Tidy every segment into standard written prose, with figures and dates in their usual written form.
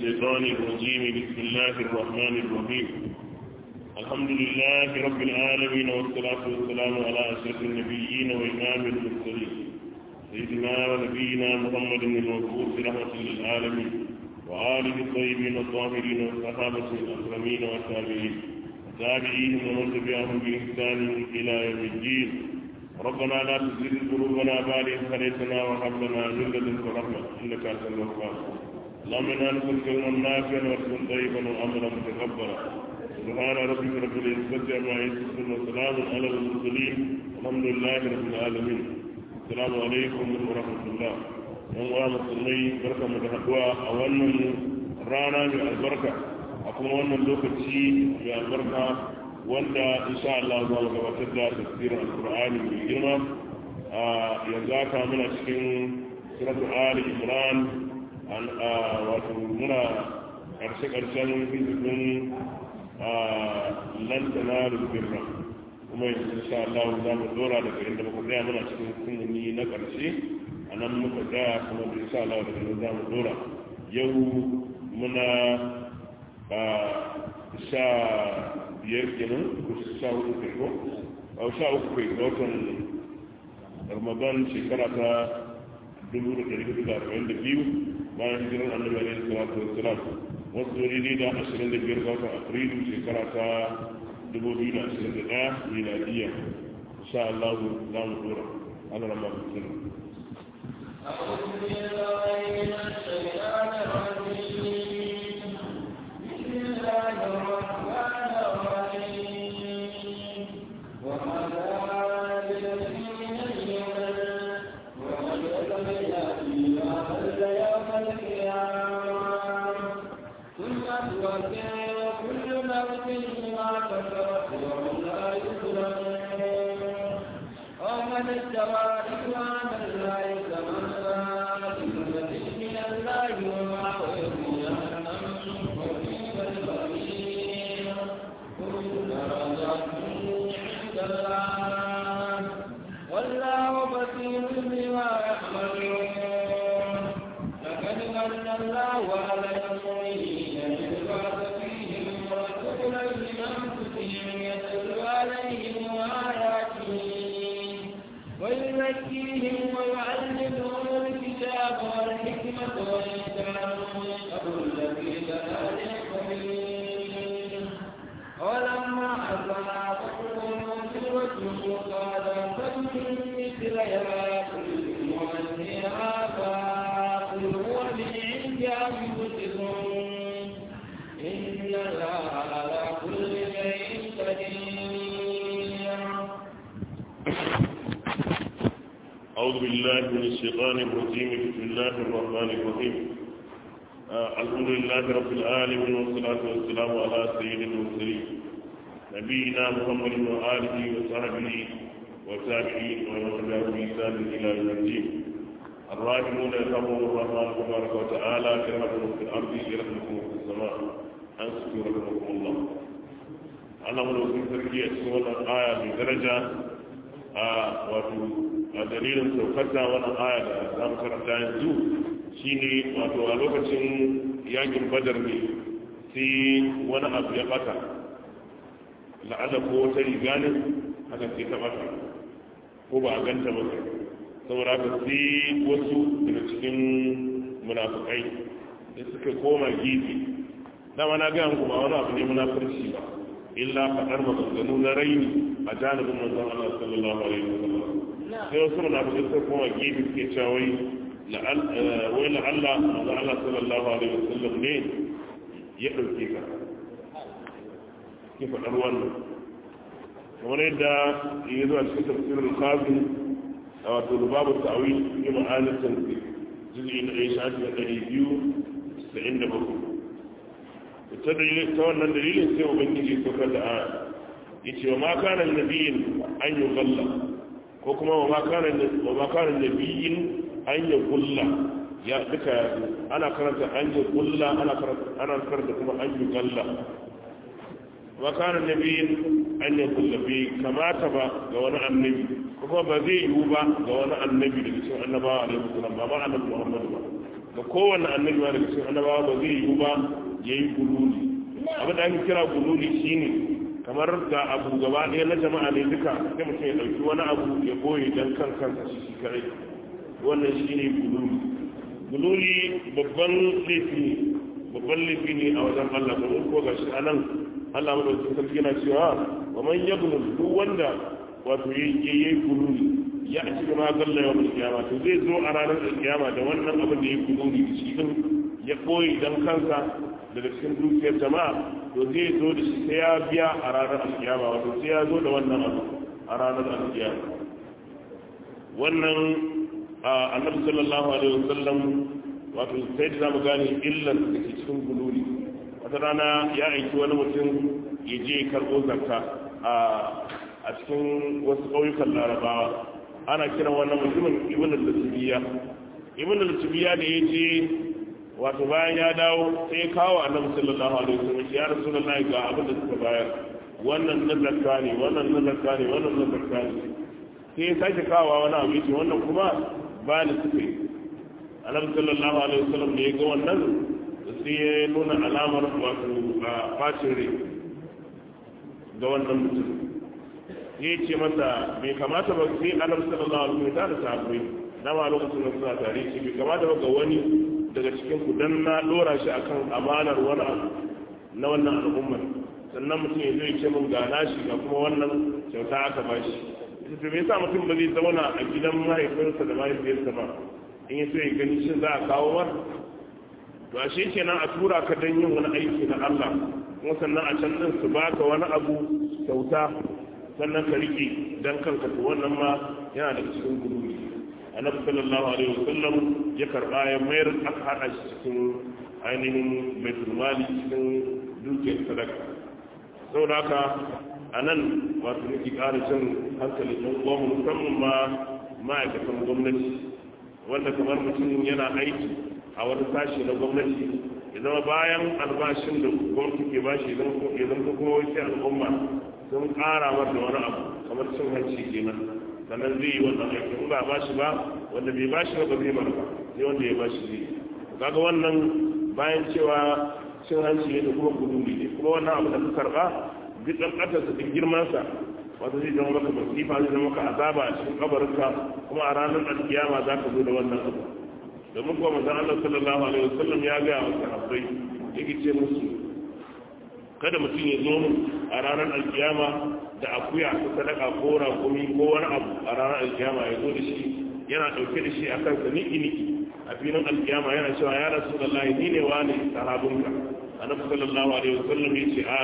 الشيطان الرجيم بسم الله الرحمن الرحيم الحمد لله رب العالمين والصلاة والسلام على أشرف النبيين وإمام المرسلين سيدنا ونبينا محمد المبعوث رحمة للعالمين وآله الطيبين الطاهرين والصحابة الأكرمين والتابعين وتابعيهم ومن تبعهم بإحسان إلى يوم الدين ربنا لا تزغ قلوبنا بعد إذ هديتنا وهب لنا من لدنك رحمة إنك أنت الوهاب اللهم إنا نسألك علما نافعا ورزقا طيبا وعملا متقبلا سبحان ربك رب العزة عما يصفون وسلام على المرسلين والحمد لله رب العالمين السلام عليكم ورحمة الله yan uwa musulmai barka mu da haduwa a wannan rana mai albarka a kuma wannan lokaci mai albarka wanda insha Allah za mu gabatar da tafsirin alqur'ani mai girma yanzu aka muna cikin suratul ali imran wato muna karshen hizbin lan tanalu birra kuma yanzu insha Allah za mu dora daga inda muka tsaya muna cikin sunni na karshe a nan muka tsaya kuma da insha Allah daga nan za mu dora yau muna sha biyar kenan ko sha hudu kai ko sha uku kai ga watan Ramadan shekara ta 1442 bayan hijirar annabi alaihi salatu wassalam wasu daidai da 25 ga watan Afrilu shekara ta 2021 miladiyya insha Allah za mu dora Allah rahmatullahi أعوذ بالله من الشيطان الرجيم بسم الله الرحمن الرحيم وما كان لنبي أن يمل ومن يتبع فيما هل يوم القيامة ثم توفي كل نفس ما كسبت وهم لا يظلمون ومن اتبع رضوان الله كمن من الله ومأواه جهنم وبئس المصير كل درجات عند الله والله بصير بما يعملون لقد من الله على المؤمنين إذ بعث فيهم رسولا من أنفسهم يتلو عليهم آياته ويزكيهم ويعلمهم الكتاب والحكمة وإن كانوا من قبل لفي ضلال مبين ولما حصل عقلهم سوته قال فمن مثل ياكل ومنها فاقل هو من عند أنفسكم إن الله على كل شيء قدير. أعوذ بالله من الشيطان الرجيم بسم الله الرحمن الرحيم الحمد لله رب العالمين والصلاة والسلام على سيد المرسلين نبينا محمد وآله وصحبه وتابعين ومن تبعهم بإحسان إلى يوم الدين الراحمون يرحمهم الرحمن تبارك وتعالى يرحمكم في الأرض يرحمكم في السماء أنصتوا رحمكم الله أنا من وسيم تركيا سورة الآية بدرجة a dalilin saukarta wannan aya da za mu karanta yanzu shine wato a lokacin yakin badar ne sai wani abu ya bata la'ada ko wata riga ne haka sai ta bata ko ba a ganta ba saboda haka sai wasu daga cikin munafukai da suka koma gefe dama na gaya muku ba wani abu ne munafurci ba illa faɗar maganganu na raini a janibin manzon Allah sallallahu alaihi wasallam sai wasu munafikai sai kuma gefe suke cewa wai la'alla manzon Allah sallallahu alaihi wasallam ne ya ɗauke ka ke faɗar wannan kamar yadda ya zuwa cikin tafsirin kafin a wato babu ta'awi ya ma'anin tanzi juz'i na ɗaya shafi na 297 ta wannan dalilin sai ubangiji saukar da aya yace wa ma kana nabiyin an yughalla ko kuma wa ma kana nabiyin an yughalla ya duka ana karanta an yughalla ana karanta kuma an yughalla wa kana nabiyin an yughalla bi kamata ba ga wani annabi kuma ba zai yiwu ba ga wani annabi daga cikin annabawa alaihi wasallam ba annabi Muhammad ba ga kowanne annabi ma daga cikin annabawa ba zai yi ba yayi gululi abin da ake kira gululi shine kamar ga abu gaba ɗaya na jama'a ne duka sai mutum ya ɗauki wani abu ya boye dan kansa shi kare wannan shine gululi babban laifi ne a wajen Allah domin ko gashi anan Allah madaukakin sarki yana cewa wa man yaghlul duk wanda wato yayi gululi ya ci ma galla yawan kiyama to zai zo a ranar kiyama da wannan abin da ya gululi shi din ya koyi dan kansa daga cikin dukiyar jama'a to zai zo da shi sai ya biya a ranar kiyama wato sai ya zo da wannan abu a ranar kiyama wannan annabi sallallahu alaihi wasallam wato sai da zamu gane illar da ke cikin gululi wata rana ya aiki wani mutum ya je karɓo zakka a cikin wasu ƙauyukan larabawa ana kiran wannan mutumin ibn al-lutubiya da ya je wato bayan ya dawo sai ya kawo annabi sallallahu alaihi wasallam ya rasulullahi ga abin da suka bayar wannan na zakka ne wannan na zakka ne wannan na zakka ne sai ya sake kawo wani abu yace wannan kuma ba ni suka yi annabi sallallahu alaihi wasallam da ya ga wannan sai ya nuna alamar wato bacin rai ga wannan mutum ya ce masa bai kamata ba sai annabi sallallahu alaihi wasallam da sahabbai na ma lokacin da suna tare shi bai kamata ba ga wani daga cikin ku dan na dora shi akan amanar wani abu na wannan al'ummar sannan mutum ya zo ya ce mun ga nashi ga kuma wannan kyauta aka bashi to me yasa mutum ba zai zauna a gidan mahaifinsa da mahaifiyarsa ba in ya so ya gani shin za a kawo mar to ashe kenan a tura ka dan yin wani aiki na Allah kuma sannan a can din su baka wani abu kyauta sannan ka rike dan kanka to wannan ma yana da cikin gudu annabi sallallahu alaihi wasallam ya karba ya mayar aka hada shi cikin ainihin baitul mali cikin dukiyar sadaka saboda haka anan wato nake ƙara cin hankalin ɗan uwan musamman ma ma'aikatan gwamnati wanda kamar mutum yana aiki a wani sashi na gwamnati ya zama bayan albashin da gwamnati ke bashi ya zama kuma wasu al'umma sun ƙara mata wani abu kamar cin hanci kenan sannan zai yi wannan aiki in ba ba shi ba wanda bai ba shi ba zai mara ba sai wanda ya ba shi zai kaga wannan bayan cewa cin hanci ne da kuma gudumi ne kuma wannan abu da ka karba duk ɗan ƙasarsa duk girmansa wata zai zama maka masifa zai zama maka azaba a cikin kabarinka kuma a ranar alkiyama za ka zo da wannan abu domin kuma manzon Allah sallallahu alaihi wasallam ya ga wa sahabbai yake ce musu kada mutum ya zo mun a ranar alkiyama da akuya ko sadaka ko rakumi ko wani abu a ranar alkiyama ya zo da shi yana dauke da shi akan sa niki a filin alkiyama yana cewa ya rasulullahi ni ne wani sahabinka annabi sallallahu alaihi wasallam yace a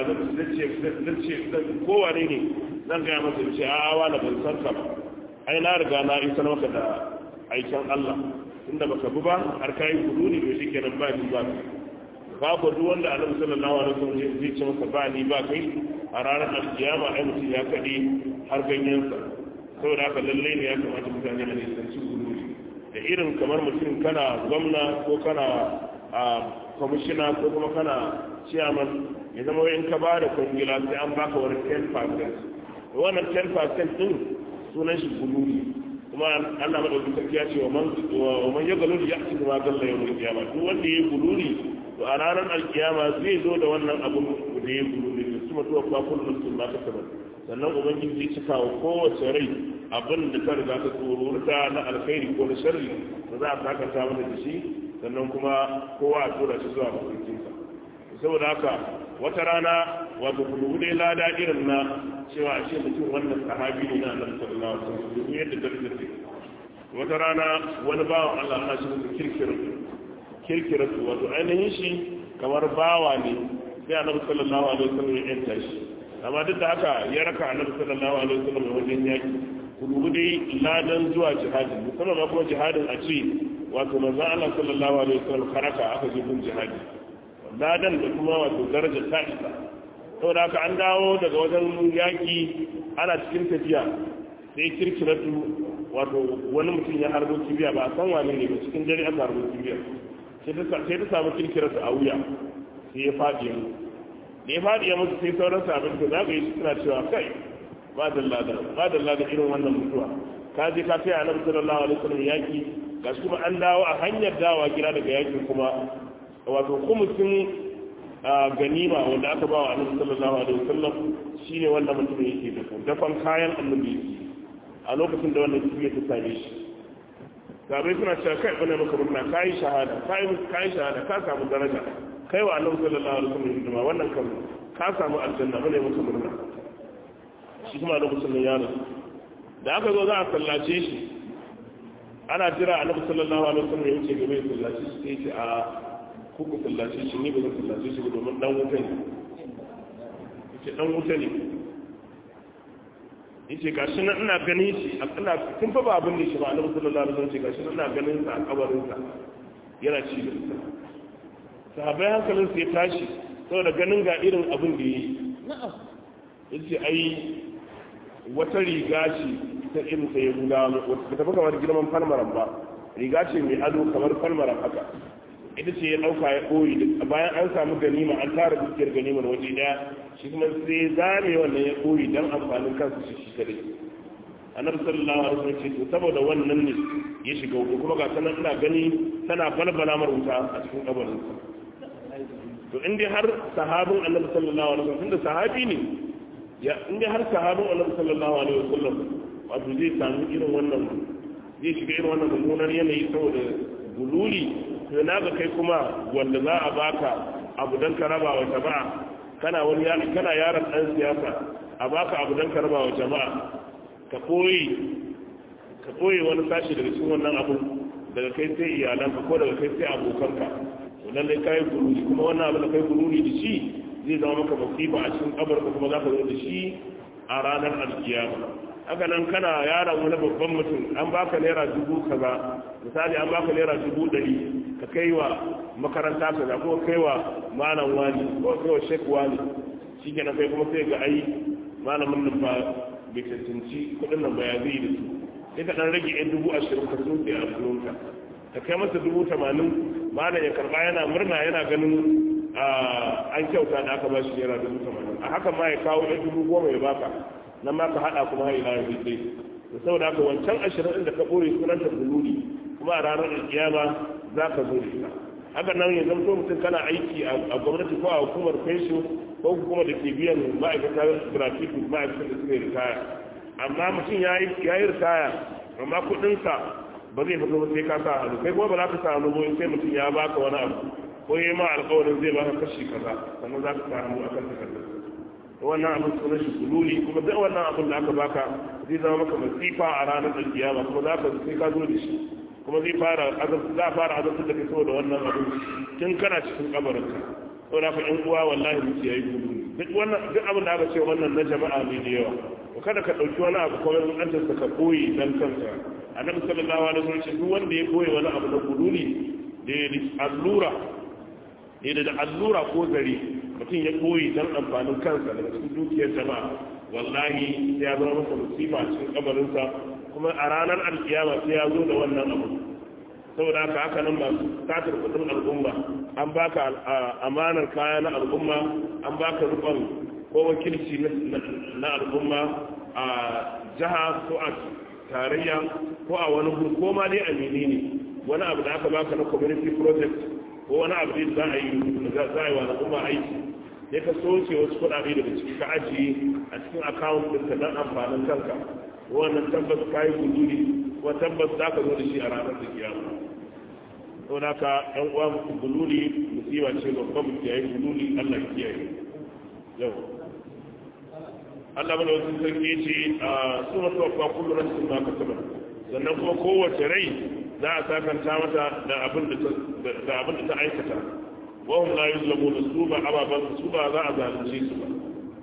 zace kowa ne zan ga masa yace a wala ban san ka ba ai na riga na isa maka da aikin Allah inda baka bi ba har kai gudu ne to shikenan ba ni ba babu duk wanda annabi sallallahu alaihi wasallam zai ce masa ba ni ba kai a ranar alkiyama ai mutum ya kade har ganyensa saboda haka lalle ne ya kamata mutane da nisanci gudu da irin kamar mutum kana gwamna ko kana a kwamishina ko kuma kana ciyaman ya zama in ka ba da kwangila sai an baka wani 10% wannan 10% din sunan shi gululi kuma Allah madaukakin sarki ya ce wa man ya galuli ya ci ma galla yau da kiyama duk wanda ya gululi to a ranar alkiyama zai zo da wannan abun da ya gululi da kuma to fa kullu sun ba ta sabar sannan ubangiji zai cika wa kowace rai abin da ta riga ta tsorurta na alkhairi ko na sharri da za a sakanta mata da shi sannan kuma kowa a tura shi zuwa mafarkinsa saboda haka wata rana wato kudu dai lada irin na cewa a ce mutum wannan sahabi ne na annabi sallallahu alaihi wasallam duk yadda darajar take wata rana wani bawan Allah ana shi mutum kirkiratu wato ainihin shi kamar bawa ne sai annabi sallallahu alaihi wasallam ya yanta shi amma duk da haka ya raka annabi sallallahu alaihi wasallam wajen yaki kudu dai ladan zuwa jihadi musamman ma kuma jihadin a ce wato manzo Allah sallallahu alaihi wasallam karaka aka je gun jihadi ladan da kuma wato darajar ta isa saboda haka an dawo daga wajen yaki ana cikin tafiya sai kirkiratu wato wani mutum ya harbo kibiya ba a san wane ne ba cikin dare aka harbo kibiya sai ta samu kirkiratu a wuya sai ya faɗi ya mutu da ya faɗi ya mutu sai sauran sabon da za ka yi suna cewa kai ba da irin wannan mutuwa ka je ka kai annabi sallallahu alaihi wasallam yaki gashi kuma an dawo a hanyar dawa gida daga yakin kuma wato kumusin ganima wanda aka ba wa annabi sallallahu alaihi wasallam shine wanda mutum yake da dafan kayan annabi a lokacin da wannan kibiya ta same shi sabai suna cewa kai bane maka murna kai shahada kai shahada ka samu daraja kai wa annabi sallallahu alaihi wasallam hidima wannan kan ka samu aljanna bane maka murna shi kuma lokacin da ya rasu da aka zo za a sallace shi ana jira annabi sallallahu alaihi wasallam ya wuce gaba ya sallace shi sai ce a kuku sallace shi ne ba zan sallace shi domin dan wuta ne yace dan wuta ne yace gashi nan ina ganin shi ina tun fa ba abin da shi ba annabi sallallahu alaihi wasallam ce gashi nan ina ganin sa a kabarin sa yana ci da sa sahabbai hankalin su ya tashi saboda ganin ga irin abin da yi yace ai wata riga ce ta irin ta ya guda wata tafi kamar girman falmaran ba riga ce mai ado kamar falmaran haka ita ce ya ɗauka ya ɓoyi bayan an samu ganima an tara dukiyar ganimar waje daya shi kuma sai zame wannan ya ɓoyi don amfanin kansu shi kadai annabi sallallahu alaihi wasallam ce to saboda wannan ne ya shiga wuta kuma ga sanan ina gani tana balbala mar wuta a cikin kabarin to in dai har sahabin annabi sallallahu alaihi wasallam tunda sahabi ne ya in dai har sahabin annabi sallallahu alaihi wasallam wato zai samu irin wannan zai shiga irin wannan mummunar yanayi saboda gululi to na ga kai kuma wanda za a baka abu dan ka raba wa jama'a kana wani kana yaron dan siyasa a baka abu dan ka raba wa jama'a ka koyi wani sashi daga cikin wannan abu daga kai sai iyalanka ko daga kai sai abokanka to lalle kai gululi kuma wannan abu da kai gululi da shi zai zama maka musiba a cikin kabarka kuma za ka zo da shi a ranar alkiyama haka nan kana yaron wani babban mutum an baka naira 1000 kaza misali an baka naira 100 ka kai wa makaranta kaza ko kai wa malam wani ko kai wa shek wani shi ke na kai kuma sai ga ai malamin nan ba bai cancanci kudin nan ba ya zai da su sai ka dan rage 20,000 ka soke a sunanka ka kai masa 80,000 malam ya karba yana murna yana ganin an kyauta da aka ba shi naira 80,000 a haka ma ya kawo 10,000 ya baka nan ma ka haɗa kuma ila yanzu dai da saboda haka wancan 20 da ka ɓoye sunanta bululi kuma a ranar alkiyama za ka zo da ita haka nan ya zamto mutum kana aiki a gwamnati ko a hukumar pension ko hukumar da ke biyan ma'aikata gratuity ma'aikatan da suka yi ritaya amma mutum ya yi ritaya amma kuɗinsa ba zai fito sai ka sa hannu kai kuma ba za ka sa hannu sai mutum ya baka wani abu ko ya ma alƙawarin zai baka kashi kaza sannan za ka sa hannu akan takardar wannan abin sunan shi kululi kuma duk wannan abin da aka baka zai zama maka masifa a ranar alkiyama kuma za ka sai ka zo da shi kuma zai fara za a fara azabtar da kai saboda wannan abin tun kana cikin kabarinka saboda ka ɗan uwa wallahi muke yayi kululi duk abin da aka ce wannan na jama'a ne da yawa ko kada ka ɗauki wani abu kuma in an ka koyi dan kanka annabi sallallahu alaihi wasallam duk wanda ya koyi wani abu na kululi da allura ko zare mutum ya koyi don amfanin kansa daga cikin dukiyar jama'a wallahi sai ya zama masa musifa cikin kabarinsa kuma a ranar alkiyama sai ya zo da wannan abu saboda haka nan masu satar kudin al'umma an baka amanar kaya na al'umma an baka rufan ko wakilci na al'umma a jiha ko a tarayya ko a wani ko ma dai a menene wani abu da aka baka na community project ko wani abu da za a yi wa al'umma aiki ya ka soce wasu kuɗaɗe daga ciki ka ajiye a cikin akawun ɗinka don amfanin kanka wannan tabbas ka yi guduri kuma tabbas za ka zo da shi a ranar da kiyama sau da ka ɗan uwa guduri musiba ce babban mu kiyaye guduri allah kiyaye yau allah mana wasu sarki ce a suna tuwa kullum rasu ma ka saba sannan kuma kowace rai za a sakanta mata da abin da ta aikata wahum la yuzlamuna su ba ababan su ba za a zalunce su ba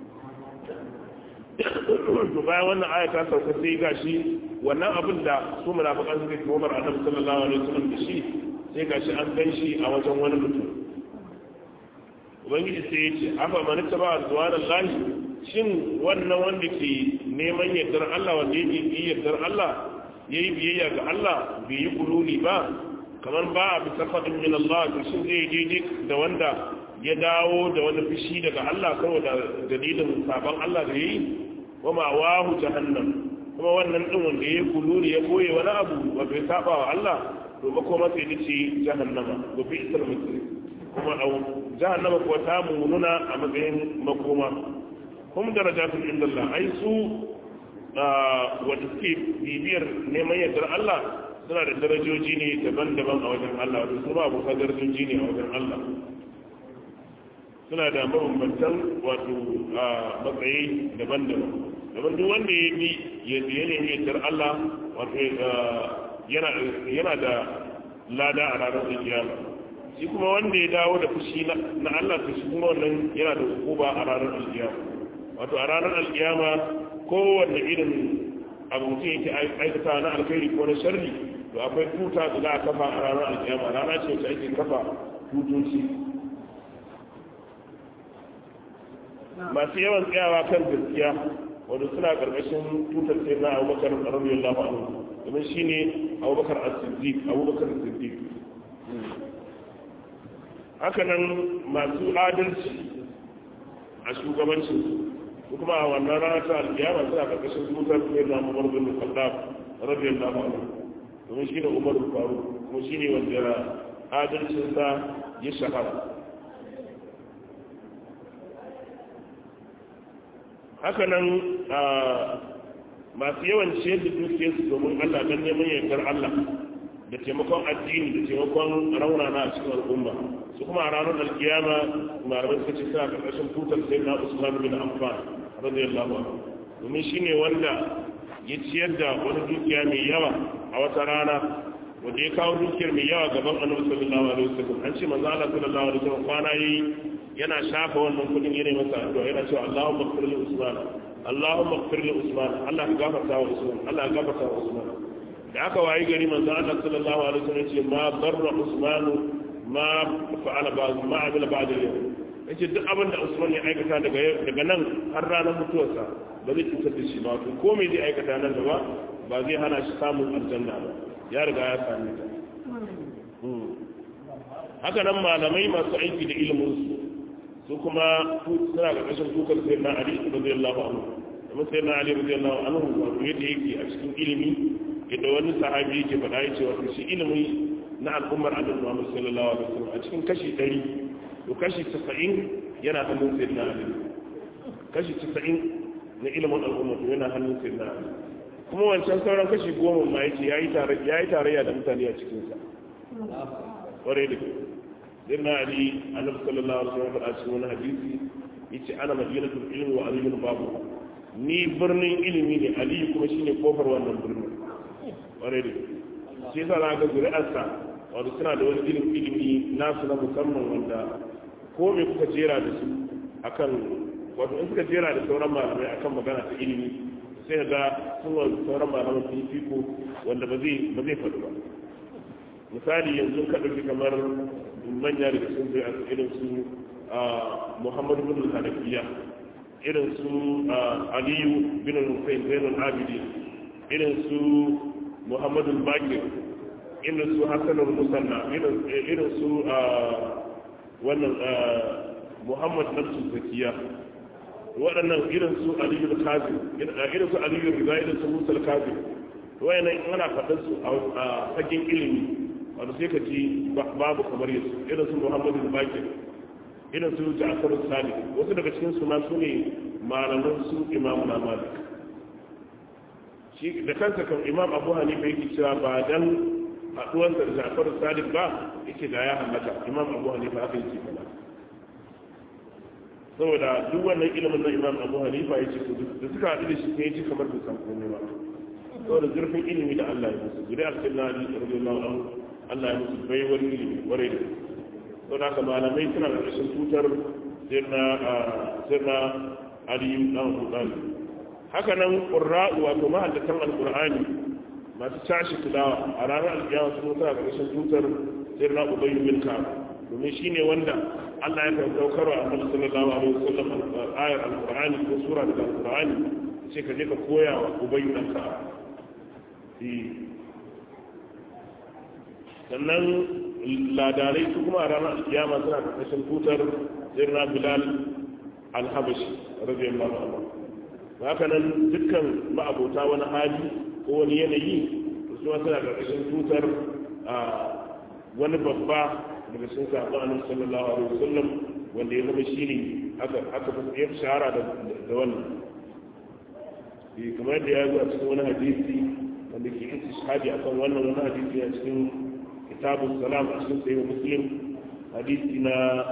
to bayan wannan aya ta sauka sai gashi wannan abin da su munafiqan suka yi Umar Annabi sallallahu alaihi wasallam da shi sai gashi an gan shi a wajen wani mutum ubangiji sai ya ce afa man taba azwanallahi shin wannan wanda ke neman yardar Allah wanda yake yi yardar Allah yayi biyayya ga Allah bai yi kululi ba kamar ba a bisa faɗin min Allah to shin zai daidai da wanda ya dawo da wani fushi daga Allah kawai da dalilin sabon Allah da yayi wa ma wahu jahannam kuma wannan din wanda ya kuluri ya koye wani abu ba bai saba wa Allah to makoma sai ce jahannama ko fi isar mutum kuma a jahannama kuwa ta mununa a matsayin makoma kuma darajatun inda Allah ai su wanda suke bibiyar neman yardar Allah suna da darajoji ne daban-daban a wajen Allah wato su ba abokan darajoji ne a wajen Allah suna da mabambantan wato matsayi daban-daban daban duk wanda ya bi ya nemi yardar Allah wato yana da lada a ranar kiyama shi kuma wanda ya dawo da fushi na Allah to shi kuma wannan yana da hukuma a ranar alkiyama wato a ranar alkiyama kowanne irin abu mutum yake aikata na alkhairi ko na sharri to akwai tuta da za a kafa a ranar alkiyama rana ce wacce ake kafa tutoci masu yawan tsayawa kan gaskiya wanda suna karkashin tutar sai na abubakar radiyallahu anhu domin shine abubakar as-siddiq haka nan masu adalci a shugabancin su kuma a wannan rana ta alkiyama suna karkashin tutar sai na umar bin khattab radiyallahu anhu domin shine umar faruq kuma shine wanda adalcin sa ya shahara haka nan masu yawan ciyar da dukiyarsu domin Allah don neman yardar Allah da taimakon addini da taimakon raunana a cikin al'umma su kuma a ranar alkiyama malamai suka ce suna karkashin tutar sai na Usman bin Affan radiyallahu anhu domin shine wanda ya ciyar da wani dukiya mai yawa a wata rana wanda ya kawo dukiyar mai yawa gaban Annabi sallallahu alaihi wasallam an ce manzo Allah sallallahu alaihi wasallam kwana yayi yana shafa wannan kudin yana masa addu'a yana cewa Allahumma ighfir li Usman Allahumma ighfir li Usman Allah ya gafarta wa Usman Allah ya gafarta wa Usman da aka wayi gari manzo Allah sallallahu alaihi wasallam ce ma darra Usman ma fa'ala ba'd ma amila ba'd al-yawm yace duk abin da Usman ya aikata daga nan har ranar mutuwarsa ba zai cutar da shi ba to ko me zai aikata nan gaba ba zai hana shi samun aljanna ba ya riga ya same ta haka nan malamai masu aiki da ilimin su kuma suna ga kashin tukar sai na Ali radiyallahu anhu kuma sai na Ali radiyallahu anhu wato yadda yake a cikin ilimi yadda wani sahabi yake faɗa yace wato shi ilimi na al'ummar Annabi Muhammad sallallahu alaihi wasallam a cikin kashi 100 to kashi 90 yana hannun sai na Ali kashi 90 na ilimin al'umma yana hannun sai na Ali kuma wancan sauran kashi 10 ma yace yayi tarayya da mutane a cikin sa kware da sirna ali annabi sallallahu alaihi wasallam a cikin wani hadisi yace ana madinatul ilmi wa aliyun babu ni birnin ilimi ne ali kuma shine kofar wannan birnin kware da shi yasa na ga zuri'arsa wato suna da wani ilimi nasu na musamman wanda ko me kuka jera da su akan wato in suka jera da sauran malamai akan magana ta ilimi sai ga sun sauran malamai sun fiko wanda ba zai faɗi ba misali yanzu ka ɗauki kamar manya daga sun zai a irin su muhammadu bin hanafiya irin su aliyu bin hussein zainul abidi irin su muhammadu bakir irin su hassanul musanna irin su wannan muhammad nafsu zakiya waɗannan irin su aliyu kazi irin su aliyu riza irin su musal kazi wayannan ana faɗin su a fagen ilimi wanda sai ka ji babu kamar yasu irin su muhammadu bakir irin su ja'far sadiq wasu daga cikin su ma su ne malaman su imamu na malik shi da kansa kan imam abu hanifa yake cewa ba dan haɗuwarsa da ja'far sadiq ba yake da ya halaka imam abu hanifa haka yake fada saboda duk wannan ilimin na imam abu hanifa ya ce da suka haɗu da shi sai ya ji kamar da san komai ba saboda zurfin ilimi da Allah ya musu zuri'ar sayyidina ali radiyallahu anhu Allah ya musu baiwar ilimi kwarai da don haka malamai suna da rashin tutar sirna aliyu dan hudani haka nan qurra'u wato mahaddatan alqur'ani masu tashi tilawa a ranar alkiyama sun suna da rashin tutar sirna ubay bin ka'ab domin shine wanda Allah ya kan daukar wa Annabi sallallahu alaihi wasallam ayar alqur'ani ko sura daga alqur'ani sai ka je ka koya wa ubay bin ka'ab sannan ladarai su kuma a ranar alkiyama suna da kashin tutar sirna bilal alhabashi radiyallahu anhu haka nan dukkan ma'abota wani hali ko wani yanayi su ma suna da kashin tutar wani babba daga cikin sahabban annabi sallallahu alaihi wasallam wanda ya zama shine aka fi shahara da wannan kamar da ya zo a cikin wani hadisi wanda ke istishhadi akan wannan wani hadisi a cikin kitabus salam a cikin sahih muslim hadisi na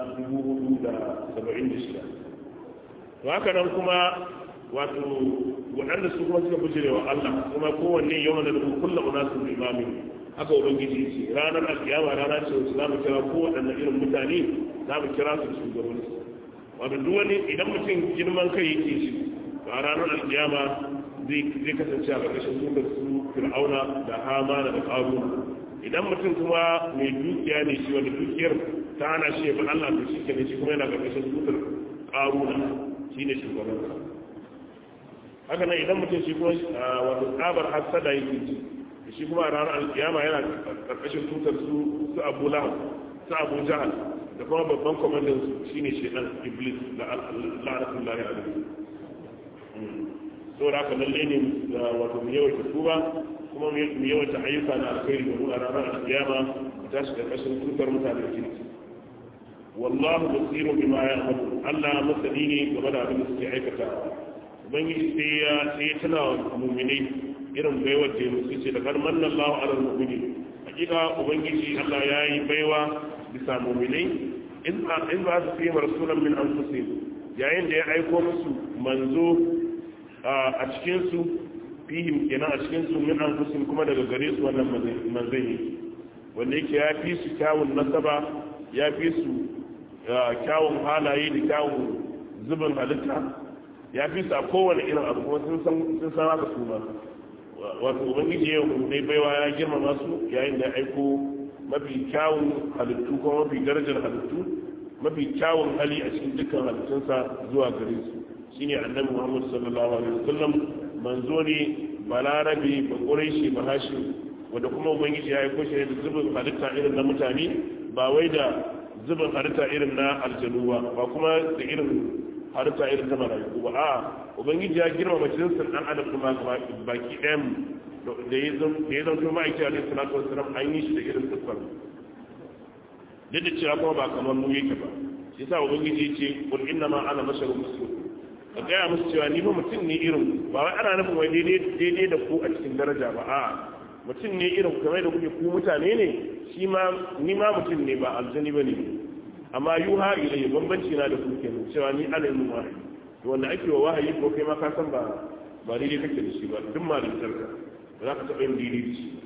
476 to haka nan kuma wato waɗanda su kuma suka bujire wa Allah kuma kowanne yawan da kullu unasu imami haka ubangiji ce ranar alkiyama rana ce wacce za mu kira kowaɗanne irin mutane za mu kira su shugabanni wato duk wani idan mutum girman kai yake shi a ranar alkiyama zai kasance a ƙarƙashin tukar su fir'auna da hamana da ƙaruna idan mutum kuma mai dukiya ne shi wanda dukiyar ta hana shi ya fi Allah to shi kenan shi kuma yana ƙarƙashin tukar ƙaruna shi ne shugabansa haka nan idan mutum shi kuma wato tsabar hassada yake ci shi kuma a ranar alkiyama yana ƙarƙashin tukar su abu lahab su abu jahal da kuma babban kwamandan su shine shedan iblis da la'anatullahi alaihi saboda haka lalle ne wato mu yawaita tuba kuma mu yawaita ayyuka na alkhairi domin a ranar alkiyama mu tashi da kashin tutar mutane da kirki wallahu basiru bima ya'malu Allah masani ne game da abin da suke aikata ubangiji sai ya tana wa mu'minai irin baiwar da musu ce da kan manna Allahu ala mu'minin hakika ubangiji Allah ya yi baiwa bisa mu'minai in ba su fi rasulan min anfusihim yayin da ya aiko musu manzo a cikinsu fihim kenan a cikinsu min anfusin kuma daga gare su wannan manzanni wanda yake ya fi su kyawun nasaba ya fi su kyawun halaye da kyawun zubin halitta ya fi su a kowane irin abu kuma sun san haka su ma wato ubangiji ya yi baiwa ya girmama su yayin da aiko mafi kyawun halittu kuma mafi darajar halittu mafi kyawun hali a cikin dukkan halittunsa zuwa gare su shine annabi Muhammad sallallahu alaihi wasallam manzo ne balarabe ba quraishi ba hashim wanda kuma ubangiji ya aiko shi da zubin halitta irin na mutane ba wai da zubin halitta irin na aljanu ba kuma da irin halitta irin ta malaiku ba a ubangiji ya girmama jinsin dan adam kuma baki ɗayan da ya zanto ma'aiki alaihi salatu wasallam an yi shi da irin siffar duk da cewa kuma ba kamar mu yake ba shi yasa ubangiji ya ce qul inna ma ana basharun muslim ka gaya musu cewa ni ba mutum ne irin ba wai ana nufin wai daidai da ku a cikin daraja ba a mutum ne irin kamar da kuke ku mutane ne shi ma ni ma mutum ne ba aljani ba ne amma yuha ilayya bambanci na da ku kenan cewa ni alayhi wahayi to wanda ake wa wahayi ko kai ma ka san ba daidai kake da shi ba duk ma da tarka ba za ka taɓa yin daidai da shi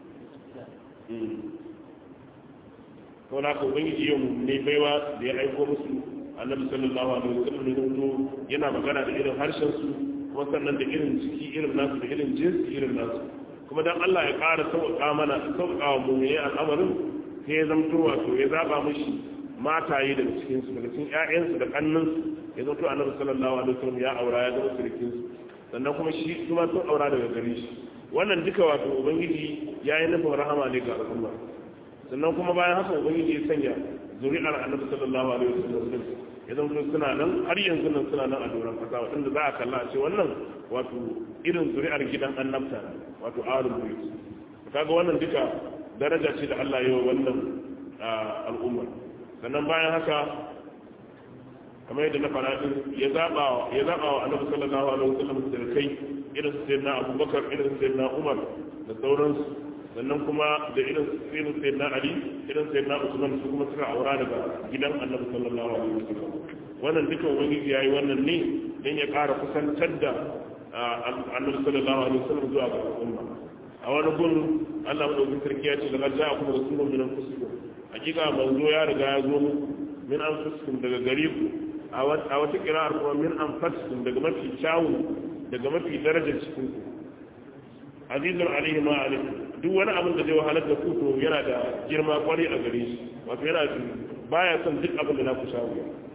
to na ka ubangiji yau ne baiwa da ya aiko musu annabi sallallahu alaihi wasallam ne zo yana magana da irin harshen su kuma sannan da irin jiki irin nasu da irin jinsi irin nasu kuma dan Allah ya ƙara sauƙa mana sauƙa wa mu yayin al'amarin sai ya zamto wato ya zaba mishi mataye daga cikin su daga cikin ƴaƴansu da kannin su ya zamto annabi sallallahu alaihi wasallam ya aura ya zama sirkin su sannan kuma shi kuma sun aura daga gare shi wannan duka wato ubangiji yayi nufin rahama ne ga al'umma sannan kuma bayan haka ubangiji ya sanya zuri'ar annabi sallallahu alaihi wasallam ya zama suna nan har yanzu nan suna nan a doron kasa waɗanda za a kalla a ce wannan wato irin zuri'ar gidan annabta wato ahlul bayt kaga wannan duka daraja ce da Allah ya yi wannan al'umma sannan bayan haka kamar yadda na fara din ya zaba wa annabi sallallahu alaihi wasallam sirkai irin sayyidina Abubakar irin sayyidina Umar da sauransu sannan kuma da irin sayyidina Ali irin sayyidina Usman su kuma suka aura daga gidan annabi sallallahu alaihi wasallam wannan duka wani yayi wannan ne dan ya ƙara kusantar da annabi sallallahu alaihi wasallam zuwa ga umma a wani gun Allah madaukakin sarki ya ce daga ja'akum rasulun min anfusikum hakika manzo ya riga ya zo min anfusikum daga gare ku a wata kira'ar kuma min anfusikum daga mafi kyawu daga mafi darajar cikin ku azizun alaihi ma alaikum duk wani abin da zai wahalar da ku to yana da girma kwarai a gare shi wato yana baya son duk abin da na ku shawo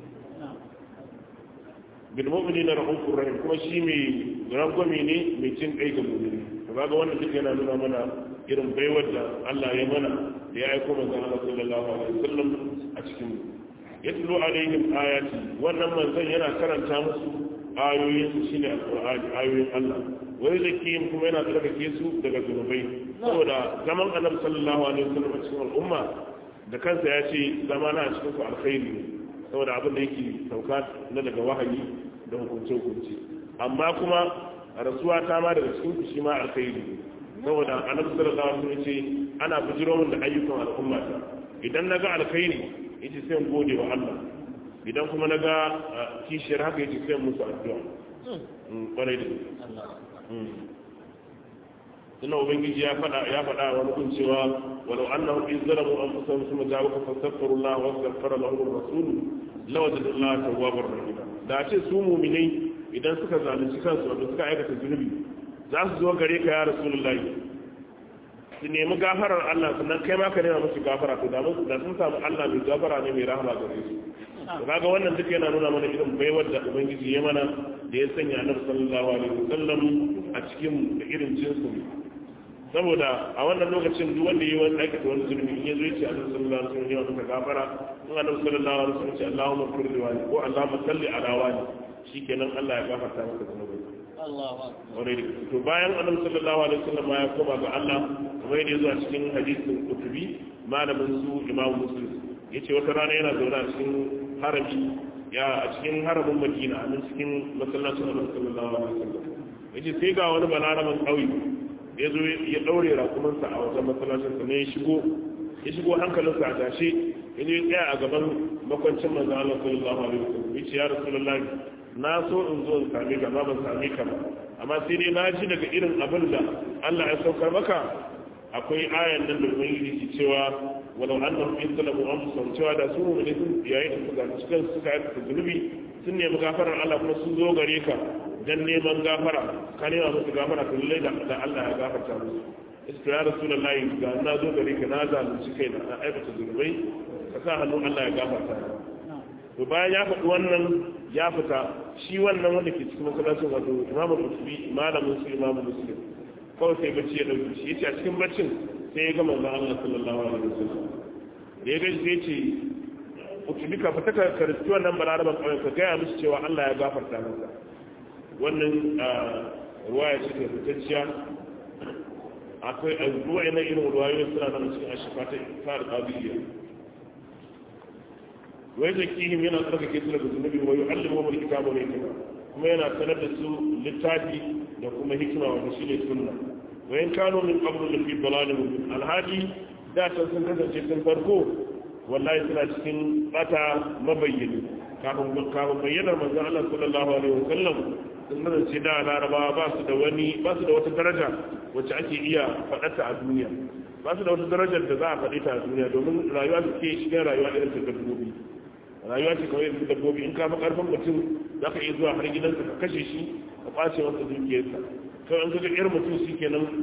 bil mu'minina rahufur rahim kuma shi mai rangwame ne mai cin kai ga mu'mini to kaga wannan duk yana nuna mana irin baiwar da Allah ya mana da ya aika manzon Allah sallallahu alaihi wasallam a cikin yatlu alaihim ayati wannan manzon yana karanta musu ayoyin su shine alqur'ani ayoyin Allah wai zakiyim kuma yana tsarkake su daga zunubai saboda zaman annabi sallallahu alaihi wasallam a cikin al'umma da kansa ya ce zama na a cikin su alkhairi ne saboda abin da yake sauka na daga wahayi da hukunce amma kuma rasuwa ta ma daga cikin shi ma alkhairi ne saboda annabi sallallahu alaihi wasallam ce ana bujiro min da ayyukan al'umma ta idan naga alkhairi yace sai in gode wa Allah idan kuma naga kishiyar haka yace sai musu addu'a kwarai da suna ubangiji ya faɗa wani kun cewa walau annahu in zalamu anfusahum thumma ja'uka fastaghfirullaha wa astaghfara lahum ar-rasul lawajadallaha tawwabar rahim da ce su mu'minai idan suka zalunci kansu wato suka aikata zunubi za su zo gare ka ya rasulullahi su nemi gafarar Allah sannan kai ma ka nema musu gafara to da sun samu Allah mai gafara ne mai rahama gare su to kaga wannan duka yana nuna mana irin baiwar da ubangiji ya mana da ya sanya annabi sallallahu alaihi wasallam a cikin irin jinsin saboda a wannan lokacin duk wanda yayi wani aikata wani zulmi in yazo yace annabi sallallahu alaihi wasallam ya masa gafara in annabi sallallahu alaihi wasallam ya ce Allahumma ighfir li wani ko Allahumma salli ala wani shikenan Allah ya gafarta maka zunubi Allahu akbar to bayan annabi sallallahu alaihi wasallam ya koma ga Allah kamar yadda yazo a cikin hadisin kutubi malamin su Imam Muslim yace wata rana yana zaune a cikin harami ya a cikin haramin Madina a cikin masallacin annabi sallallahu alaihi wasallam yace sai ga wani balaraman kauye ya zo ya daure rakumansa a wajen masallacinsa ne ya shigo hankalinsa a tashe ya zo ya tsaya a gaban makwancin manzo Allah sallallahu alaihi wasallam ya ce ya rasulullahi na so in zo in same ka ba ban same ka ba amma sai dai na ji daga irin abin da Allah ya saukar maka akwai ayan nan da ubangiji ke cewa walau annahum in talabu anfusahum cewa da su ne sun yayin da suka yi zunubi sun nemi gafarar Allah kuma sun zo gare ka dan neman gafara ka nema musu gafara to lallai da Allah ya gafarta musu iska ya rasulullahi ga na zo gare ka na zalunci kai na aikata zunubai ka sa hannun Allah ya gafarta to bayan ya faɗi wannan ya fita shi wannan wanda ke cikin masallacin wato imamu musulmi malamin su imamu muslim kawai sai bacci ya dauke shi yace a cikin baccin sai ya ga manzon Allah sallallahu alaihi wasallam da ya gaji sai ce utubi ka fita ka karanta wannan balaraban kawai ka gaya musu cewa Allah ya gafarta masa wannan ruwaya ce ta fitacciya akwai ruwa na irin ruwayoyi suna nan cikin ashifa ta fara qabiliya wai zakihim yana tsarkake su daga zunubi wa yu'allimu wal kitaba wal hikma kuma yana sanar da su littafi da kuma hikima wanda shine sunna wa in kanu min qablu fi dalalin mubin alhadi da ta sun kasance sun farko wallahi suna cikin bata mabayyani kafin bayyanar manzon Allah sallallahu alaihi wasallam sun kasance da larabawa ba su da wata daraja wacce ake iya faɗata a duniya ba su da wata darajar da za a faɗi ta a duniya domin rayuwa su ke shiga rayuwa irin ta dabbobi rayuwa ce kawai irin dabbobi in ka fi ƙarfin mutum za ka iya zuwa har gidansa ka kashe shi ka ƙwace masa dukiyarsa kawai an kaga irin mutum shi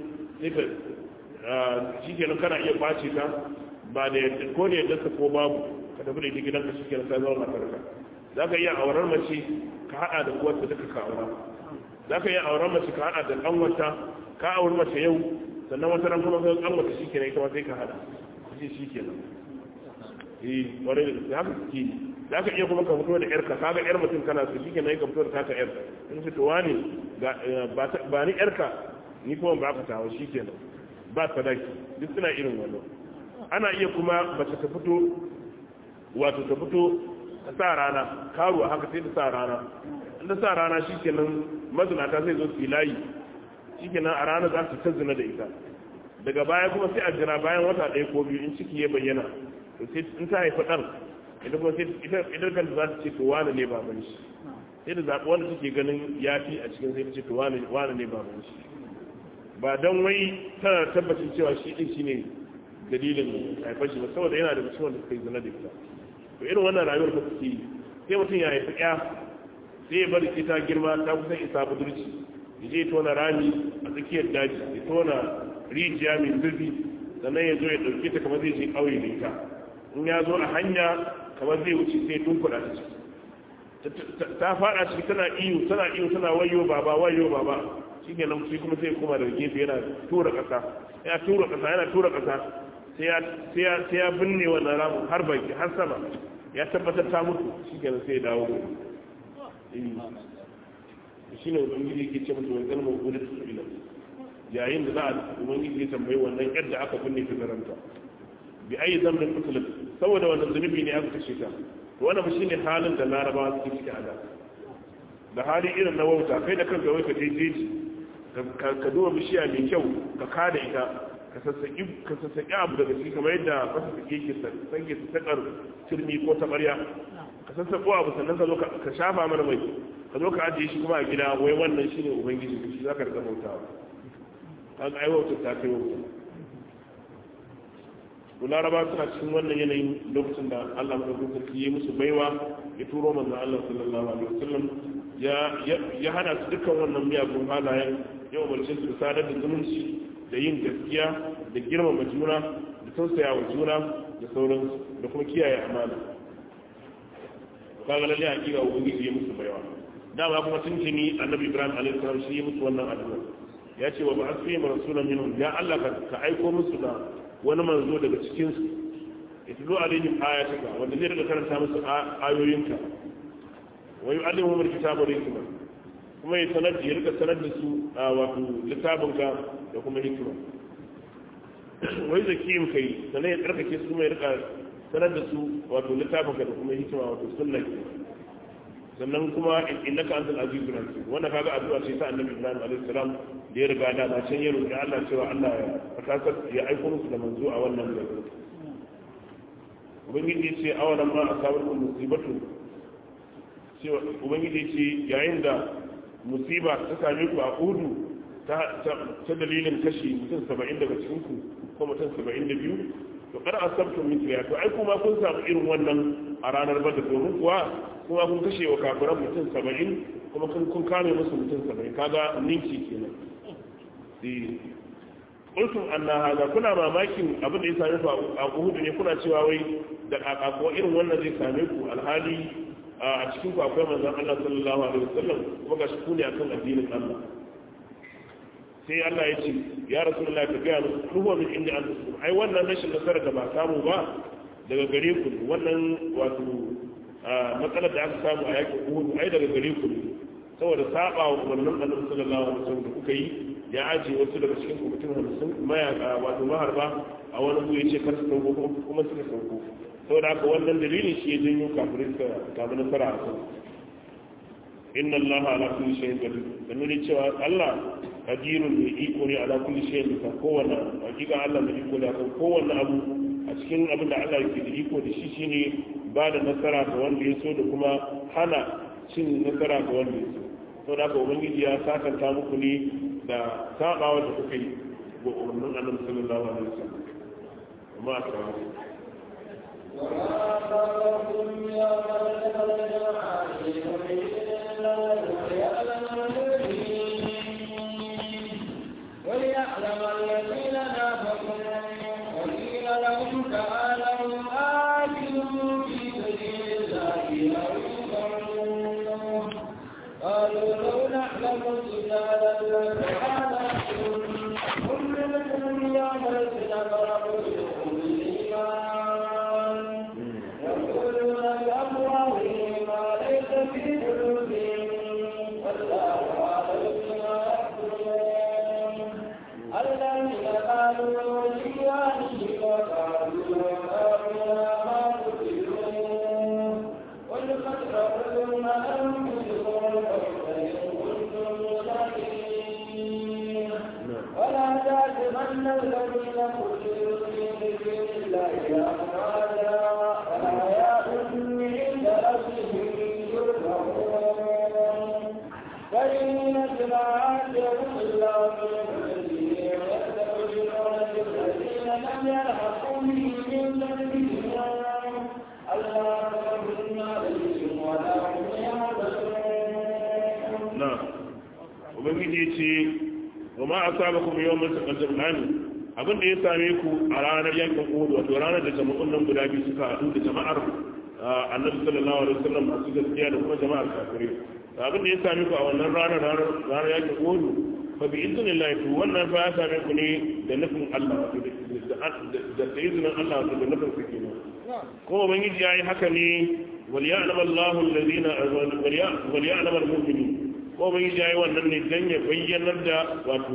kenan kana iya ƙwace ta ba da yadda ko da yadda ko babu ka tafi da ita gidanka shi kenan sai zama matarka za ka iya auren mace ka haɗa da uwarta duka ka aura za ka iya auren mace ka haɗa da ƙanwata ka auri mace yau sannan wata ran kuma kan ƙanwata shi kenan ita ma sai ka haɗa shi kenan ƙwarai da haka suke za ka iya kuma ka fito da ƴarka ka ga ƴar mutum kana su shi kenan ka fito da taka ƴar in fitowa ne ba ni ƴarka ni kuma ba ka tawo shi kenan ba sadaki duk suna irin wannan ana iya kuma mace ta fito wato ta fito ta sa rana karuwa haka sai ta sa rana in ta sa rana shi kenan mazinata zai zo su layi shi kenan a rana za su ta zina da ita daga baya kuma sai a jira bayan wata ɗaya ko biyu in ciki ya bayyana to sai in ta haifi ɗan ita kuma sai ita kanta za ta ce to wane ne baban shi sai da zaɓi wanda take ganin ya fi a cikin sai ta ce to wane ne baban shi ba don wai tana tabbacin cewa shi ɗin shi ne dalilin haifar shi ba saboda yana da mutum wanda suka yi zina da ita to irin wannan rayuwar da suke yi sai mutum ya haifi ƴa sai ya bari sai ta girma ta kusan isa budurci ya je tona rami a tsakiyar daji ya tona rijiya mai zurfi sannan ya zo ya ɗauke ta kamar zai je ƙauye da ita in ya zo a hanya kamar zai wuce sai tunkuɗa ta ciki ta faɗa ciki tana iyo tana wayo baba shi ke nan kuma sai kuma daga gefe yana tura ƙasa sai ya binne wannan ramu har baki har sama ya tabbatar ta mutu shi ke nan sai ya dawo shi ne ubangiji ke ce mutu wani zalma gudu ta sabila yayin da za a ubangiji ya tambayi wannan yadda aka binne ta zaranta bi ayi zambin musulun saboda wannan zunubi ne aka kashe ta to wannan shine halin da larabawa suke ciki a da hali irin na wauta kai da kanka wai ka je jeji ka duba bishiya mai kyau ka kada ita ka sassaƙi abu daga ciki kamar yadda masassaƙi ke sanke sassaƙar turmi ko taɓarya ka sassaƙo abu sannan ka zo ka shafa mana mai ka zo ka ajiye shi kuma a gida wai wannan shine ubangiji da shi za ka riƙa bautawa kaga ai wautar ta kai wauta to laraba suna cikin wannan yanayin lokacin da Allah madaukakin sarki ya musu baiwa ya turo manzon Allah sallallahu alaihi wasallam ya hana su dukkan wannan miyagun halayen ya umarce su sadar da zumunci da yin gaskiya da girmama juna da tausaya wa juna da sauransu da kuma kiyaye amana kaga lalle hakika ubangiji ya musu baiwa dama kuma tuntuni annabi Ibrahim alaihi salam shi ya musu wannan addu'a ya ce wa ba'ath fihim rasulan minhum ya Allah ka aiko musu da wani manzo daga cikin su yatlu alaihim ayatuka wanda zai daga karanta musu ayoyinka wa yu'allimuhum alkitaba wal hikma kuma ya rika sanar da su wato littafinka da kuma hikima wai zakiyim kai sannan ya tsarkake su kuma ya rika sanar da su wato littafinka da kuma hikima wato sunna sannan kuma innaka antal azizul hakim wannan kaga addu'a ce ta annabi Ibrahim alaihi salam da ya riga da can ya roki Allah cewa Allah ya fakasar ya aiko musu da manzo a wannan gari ubangiji ce awalan ma asabakum musibatu cewa ubangiji ce yayin da musiba ta same ku a udu ta dalilin kashi mutum 70 daga cikin ku ko mutum 72 to kada asabtum min ya to ai kuma kun samu irin wannan a ranar badar domin kuwa kuma kun kashe wa kafiran mutum 70 kuma kun kame musu mutum 70 kaga ninki kenan qultum anna hada kuna mamakin abin da ya same ku a Uhud ne kuna cewa wai da kakako irin wannan zai same ku alhali a cikin ku akwai manzon Allah sallallahu alaihi wasallam kuma ga shi ku ne akan addinin Allah sai Allah ya ce ya rasulullahi ka gaya musu ruwa min inda an tasu ai wannan rashin nasara da ba samu ba daga gare ku wannan wato matsalar da aka samu a yakin Uhud ai daga gare ku saboda saba wa wannan annabi sallallahu alaihi wasallam da kuka yi ya aje wasu daga cikin ku mutum 50 mayaka wato maharba a wani ku yace kar su sauko kuma suka sauko saboda haka wannan dalilin shi ya janyo kafirin ka samu nasara a kan inna allaha ala kulli shay'in qadir dan ne cewa Allah qadirun ne iko ne ala kulli shay'in ka kowanne hakika Allah mai iko ne akan kowanne abu a cikin abin da Allah yake da iko da shi shine ba da nasara ga wanda ya so da kuma hana cin nasara ga wanda ya so saboda haka ubangiji ya sakanta muku ne da sabawa da kuka yi ga umarnin annabi sallallahu alaihi wasallam amma assalamu وما أصابكم يوم التقى الجمعان وليعلم الذين نافقوا وقيل لهم تعالوا آمنوا في سبيل الله أو ينصرون قالوا لو نعلم قتالا لتعالوا قل لكم يوم التقى رسلكم بالإيمان يقولون بأفواههم ما ليس في قلوبهم والله أعلم بما يقولون الذين قالوا لإخوانهم وقالوا آمنا ما قتلوا قل قد تقولون أنفسكم فإن كنتم صادقين ولا تعتمن الذين قتلوا في سبيل الله أمواتا وأحياء عند ربهم يرزقون فإن اتبعتهم الله الذين يستقبلون الذين لم يلحقوا بهم من ذنبهم ألا تخافن عليهم ولا هم يحزنون. نعم ubangiji ce wa ma asabakum yawmal taqal jam'an abin da ya same ku a ranar yankin Uhud wato ranar da jama'un nan guda biyu suka haɗu da jama'ar Annabi sallallahu alaihi wasallam masu gaskiya da kuma jama'ar kafirai abin da ya same ku a wannan ranar yankin Uhud fa bi idnillahi to wannan fa ya same ku ne da nufin Allah wato da izinin Allah wato da nufin sa kenan kuma ubangiji yayi haka ne wal ya'lamu Allahu alladhina wal ya'lamu al-mu'minin ko bai jayi wannan ne dan ya bayyanar da wato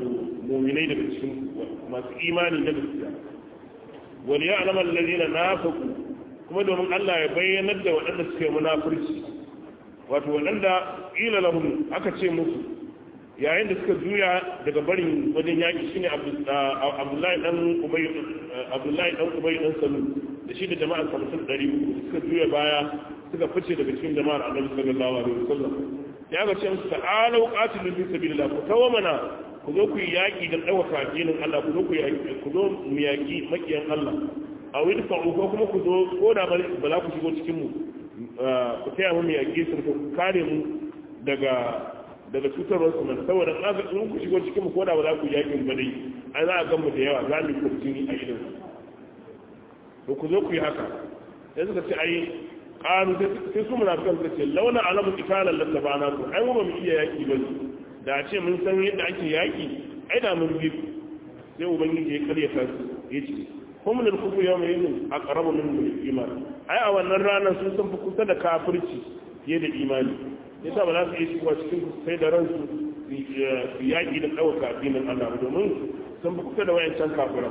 mu'minai daga cikin masu imani na gaskiya wal ya'lamu alladhina nafaqu kuma domin Allah ya bayyanar da waɗanda suke munafurci wato waɗanda ila lahum aka ce musu yayin da suka juya daga barin wajen yaƙi shine Abdullahi dan Ubay dan Salul da shi da jama'ar mutum 300 suka juya baya suka fice daga cikin jama'ar Annabi sallallahu alaihi wasallam ya ga ce musu ta'alu qatilu fi sabilillah ku tawo mana ku zo ku yi yaƙi dan ɗaukaka addinin Allah ku zo ku zo mu yaƙi makiyan Allah a wani fa'u ko kuma ku zo ko da ba za ku shigo cikin mu ku taya mu yaƙi su ku kare mu daga cutarwar su mana saboda in ku shigo cikin mu ko da ba za ku yaƙin ba dai ai za a gan mu da yawa za mu kurjini a idan to ku zo ku yi haka sai suka ce ai qalu sai su munafikan suka ce launa alamu italan lattabana ku ai mu ba mu iya yaƙi ba da ce mun san yadda ake yaƙi ai da mun bi sai ubangiji ya karyata su ya ce kuma da kuku yau mai yin a ƙarabu min iman ai a wannan ranar sun san fi kusa da kafirci fiye da imani ya sa ba za su iya shigowa cikin sai da ransu su yaƙi da ɗaukaka addinin Allah domin sun fi kusa da wayancan kafiran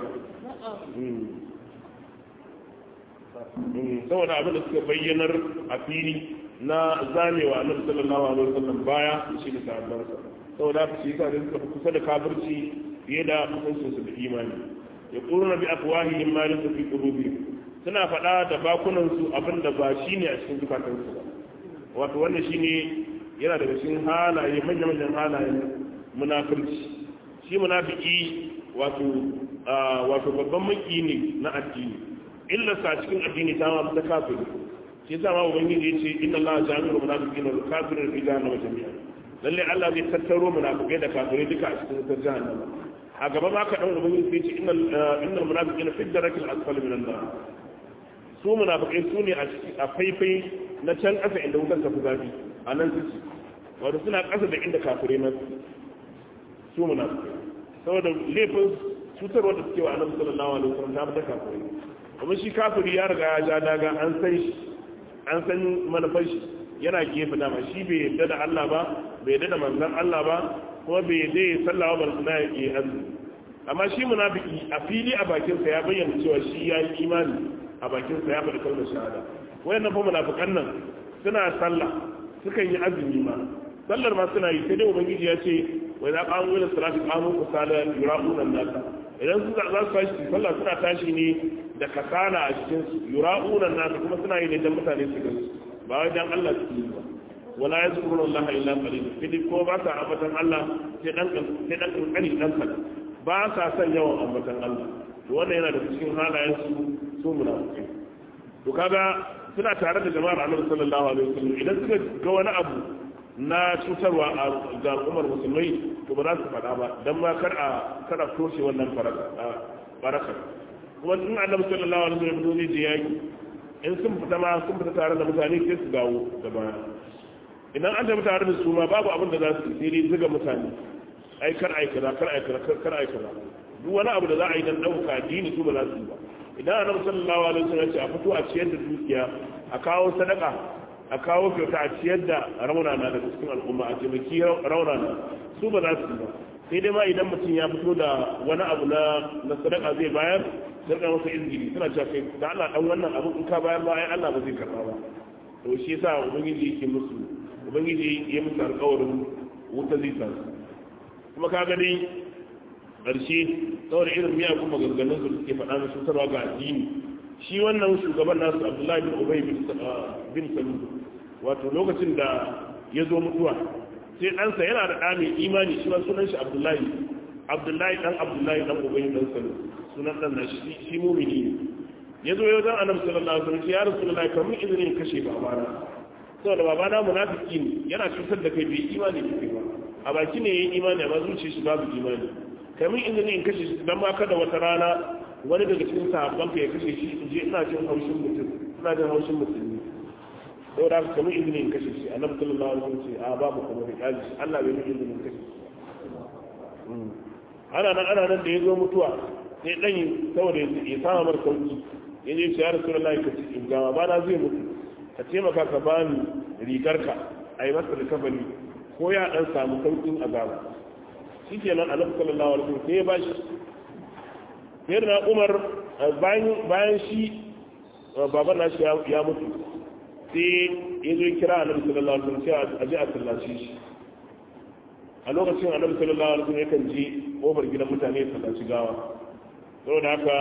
saboda abin da suka bayyanar a fili na zamewa na sallallahu alaihi wasallam baya shi da sahabbansa saboda haka shi yasa suka fi kusa da kafirci fiye da kusancinsu da imani ya ƙuruna bi afwahihim ma laysa fi qulubihim suna faɗa da bakunansu abinda ba shine a cikin zukatansu ba wato wannan shine yana daga cikin halaye manyan halayen munafurci shi munafiki wato babban maki ne na addini illa sa cikin addini ta ma ta kafiri shi yasa ma ubangiji yace inna allaha jami'ul munafiqina wal kafirina fi jahannama jami'an lalle Allah zai tattaro munafikai da kafirai duka a cikin jahannama a gaba ma ka dan ubangiji sai ce innal munafiqina fi darakil asfali minan nar su munafikai su ne a faifai na can ƙasa inda wutar ta fi zafi a nan suke wato suna ƙasa da inda kafirai na su munafikai saboda laifin cutarwa da suke wa annabi sallallahu alaihi wasallam ta fita kafirai kuma shi kafiri ya riga ya ja daga an san manufar shi yana gefe dama shi bai yarda da Allah ba bai yarda da manzon Allah ba kuma bai yarda ya sallawa ba suna yake azumi amma shi munafiki a fili a bakin sa ya bayyana cewa shi ya yi imani a bakin sa ya faɗi kalmar shahada wayannan fa munafikan nan suna sallah sukan yi azumi ma sallar ma suna yi sai dai ubangiji ya ce wa idza qamu ila salati qamu kusala yura'una an-nas idan su za su tashi sallah suna tashi ne da kasala a cikin su yura'una an-nas kuma suna yi ne dan mutane su gansu ba wai dan Allah su yi ba wala yazkuruna Allah illa qalila kidi ko ba sa ambatan Allah sai dan kankani dan kadan ba sa son yawan ambatan Allah to wannan yana da cikin halayen su munafiki to kaga suna tare da jama'ar Annabi sallallahu alaihi wasallam idan suka ga wani abu na cutarwa ga al'ummar musulmai to ba za su faɗa ba dan ma kar a toshe wannan baraka kuma in Annabi sallallahu alaihi wasallam zai je yaki in sun fita tare da mutane sai su dawo da baya idan an tafi tare da su ma babu abin da za su sai dai zuga mutane ai kar ai kaza duk wani abu da za a yi dan dauka addini su ba za su yi ba idan annabi sallallahu alaihi wasallam ya ce a fito a ciyar da dukiya a kawo sadaka a kawo kyauta a ciyar da raunana daga cikin al'umma a taimaki raunana su ba za su yi ba sai dai ma idan mutum ya fito da wani abu na sadaka zai bayar sai da masa izgiri suna cewa kai da Allah dan wannan abu in ka bayar ba ai Allah ba zai karba ba to shi yasa ubangiji ya musu alƙawarin wuta zai sa kuma kaga dai ƙarshe saboda irin miyagun maganganun su suke faɗa na cutarwa ga addini shi wannan shugaban nasu Abdullahi bin Ubay bin Salul wato lokacin da ya zo mutuwa sai ɗansa yana da ɗa mai imani shi ma sunan shi Abdullahi dan Ubay dan Salul sunan ɗan na shi mumini ne ya zo yau zan annabi sallallahu alaihi wasallam ya rasulullahi kamar izinin kashe babana saboda babana munafiki ne yana cutar da kai bai imani da kai ba a baki ne yayin imani amma zuciyar shi babu imani kamar izinin in kashe shi dan ma kada wata rana wani daga cikin sahabban ka ya kashe shi in je ina jin haushin musulmi saboda haka kamar izinin in kashe shi annabi sallallahu alaihi wasallam ce a babu kuma da kaji Allah bai yi izinin kashe shi ana nan da ya zo mutuwa sai dan saboda ya samu mar sauki ya je shi ya rasulullahi ka ci gawa ba na zai mutu ka taimaka ka bani rigarka a yi masa likafani ko ya dan samu saukin azaba shikenan annabi sallallahu alaihi wasallam sai ya bashi sai na Umar bayan shi baban nashi ya mutu sai ya zo kira annabi sallallahu alaihi wasallam sai a je a sallace shi a lokacin annabi sallallahu alaihi wasallam yakan je kofar gidan mutane ya sallaci gawa saboda haka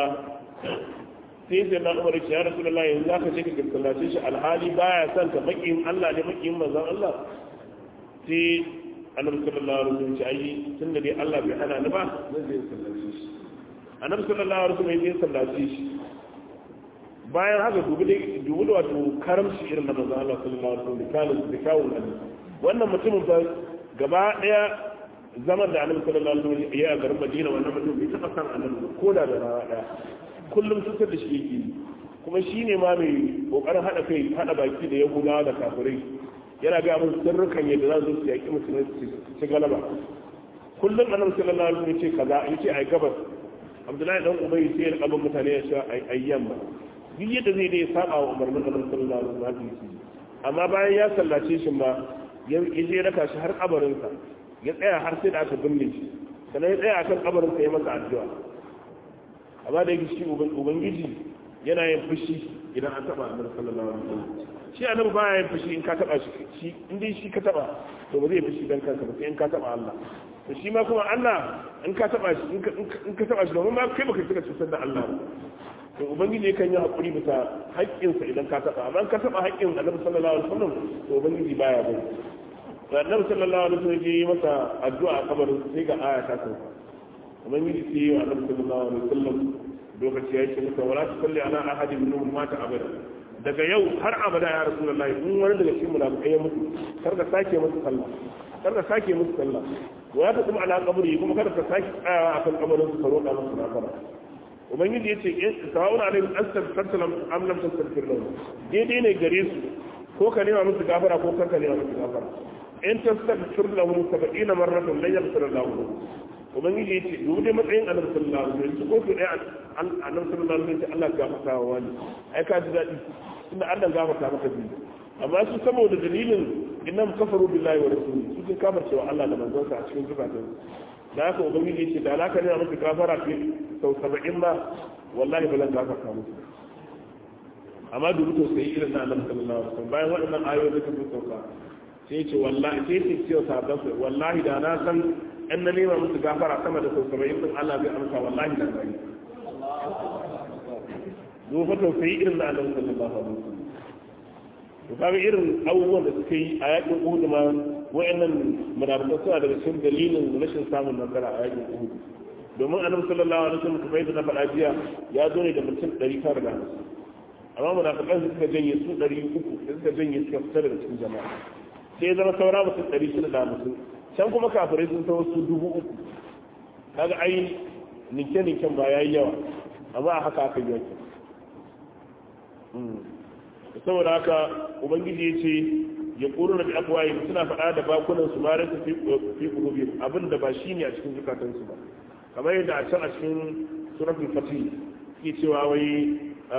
sai sai na Umar ya Rasulullahi yanzu zaka je ka sallace shi alhali baya son ka makin Allah ne makin manzon Allah sai annabi sallallahu alaihi wasallam ya yi tunda dai Allah bai hana ni ba zan je sallace shi annabi sallallahu alaihi wasallam ya sallace shi bayan haka dubu da wato karamci irin na manzon Allah sallallahu alaihi wasallam da kawun Allah wannan mutumin ba gaba daya zaman da annabi sallallahu alaihi wasallam ya a garin Madina wannan mutum bai taba san annabi ko da rana daya kullum tutar da shi yake kuma shine ma mai kokarin hada baki da Yahudawa da kafirai yana ga mun sirrukan yadda za su yaki musulunci su galaba kullum annabi sallallahu alaihi wasallam ya ce kaza yace ai gabas Abdullahi dan Ubay sai ya kaban mutane ya ce ai yamma duk yadda zai dai saba wa umarnin annabi sallallahu alaihi wasallam amma bayan ya sallace shi ma ya je raka shi har kabarinsa ya tsaya har sai da aka binne shi sannan ya tsaya akan kabarinsa ya masa addu'a amma da yake shi ubangiji yana yin fushi idan an taba annabi sallallahu alaihi wasallam shi annabi baya yin fushi in ka taba shi in dai shi ka taba to ba zai fushi dan kanka ba sai in ka taba Allah to shi ma kuma Allah in ka taba shi in ka taba shi domin ma kai baka cika cutar da Allah to ubangiji kan yi hakuri bisa haƙƙinsa idan ka taɓa amma ka taɓa haƙƙin annabi sallallahu alaihi wasallam to ubangiji baya bai da annabi sallallahu alaihi wasallam ya yi masa addu'a a kabarin sai ga aya ta sauka ubangiji sai yi wa annabi sallallahu alaihi wasallam lokaci ya ce masa wala tusalli ala ahadin minhum mata abada daga yau har abada ya rasulullahi in wani daga cikin munafikai ya mutu kar ka sake musu sallah kar ka sake musu sallah wa ta kuma ala kaburi kuma kar ka sake tsayawa akan kabarin su ka roƙa musu gafara ubangiji ya ce sawa'un alaihim astaghfirta lahum am lam tastaghfir lahum daidai ne gare su ko ka nema musu gafara ko kar ka nema musu gafara in tastaghfir lahum 70 marratan lan yaghfir lahum ubangiji ya ce duk dai matsayin annabi sallallahu alaihi wasallam ko su dai annabi sallallahu alaihi wasallam Allah gafarta wa wani ai ka ji dadi inda Allah gafarta maka bi amma su saboda dalilin innam kafaru billahi wa rasulihi su sun kafirce wa Allah da manzonsa a cikin zukatansu da haka ubangiji ya ce da alaka ne a musu gafara fi sau 70 ba wallahi ba zan gafarta musu amma dubu to sai irin na annabi sallallahu alaihi wasallam bayan waɗannan ayoyi da suka sauka sai ce wallahi sai ce cewa sabon wallahi da na san in na nema musu gafara sama da sau 70 din Allah zai amsa wallahi da zai zo fa to sai irin na annabi sallallahu alaihi wasallam to kaga irin abubuwan da suka yi a yakin Uhud ma wayannan munafikai suna daga cikin dalilin rashin samun nasara a yakin Uhud domin annabi sallallahu alaihi wasallam kamar yadda na faɗa jiya ya zo ne da mutum 950 amma munafikan suka janye su 300 suka janye suka fita daga cikin jama'a sai zama saura mutum 650 can kuma kafirai sun tawo su 3000 kaga ai ninke ba yayi yawa amma a haka aka yi saboda haka ubangiji ya ce ya ƙuru na bi akwai suna faɗa da bakunan su mara su fi ƙurubi abin da ba shi ne a cikin zukatansu ba kamar yadda a can a cikin suratul fatih ke cewa wai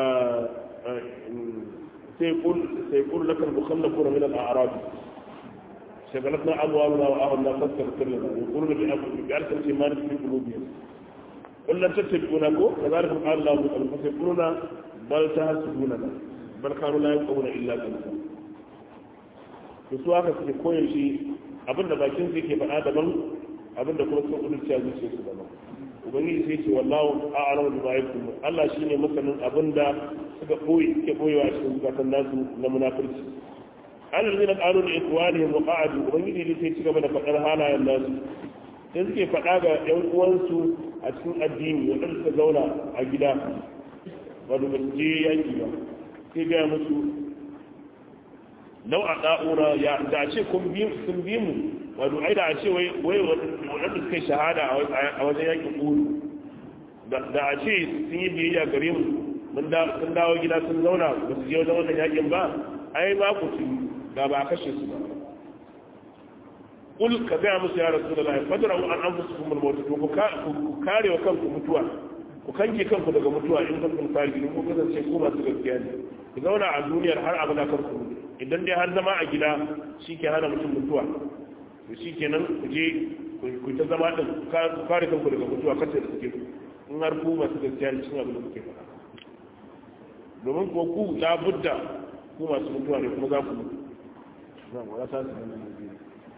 sai ƙuru na kan bukhan na kura minal a'arabi shagalatna abuwa wa ahun na sassar sirrina ya ƙuru na bi akwai bi alkar ce mara su fi ƙurubi kullum tattabi'una ko da za ta fi Allah mu ƙarfi sai ƙuruna bal ta hasu dunana bal kanu la yaqawna illa qalba to su haka suke koyar shi abinda bakin su yake faɗa daban abinda kuma sun kudurciya zuciya su daban ubangiji sai ce wallahu a'lamu bima yaktumun Allah shine masanin abinda suka suke koyewa a cikin zukatan nasu na munafurci alladhina qalu li ikwanihim wa qa'adu ubangiji ne sai ci gaba da faɗar halayen nasu sai suke faɗa ga ƴan uwansu a cikin addini wanda suka zauna a gida wato ba su je yaki ba sai gaya musu nau a ɗa'ura ya da a ce sun bi mu wato ai da a ce wai waɗanda suka yi shahada a wajen yakin ƙuru da a ce sun yi biyayya gare mu sun dawo gida sun zauna ba su je wajen wannan yakin ba ai ba ku su da ba a kashe su ba kul ka gaya musu ya rasu da lahi fadara an an fusu kuma mawata to ku kare wa kanku mutuwa ku kanke kanku daga mutuwa in kanku fari in ku kasance ku masu gaskiya ne ku zauna a duniyar har abada kanku idan dai har zama a gida shi ke hana mutum mutuwa to shi kenan ku je ku ta zama din kare kanku daga mutuwa kace da suke in har ku masu gaskiya ne cikin abin da kuke faɗa domin ko ku labudda ku masu mutuwa ne kuma za ku mutu zan wala ta su nan ne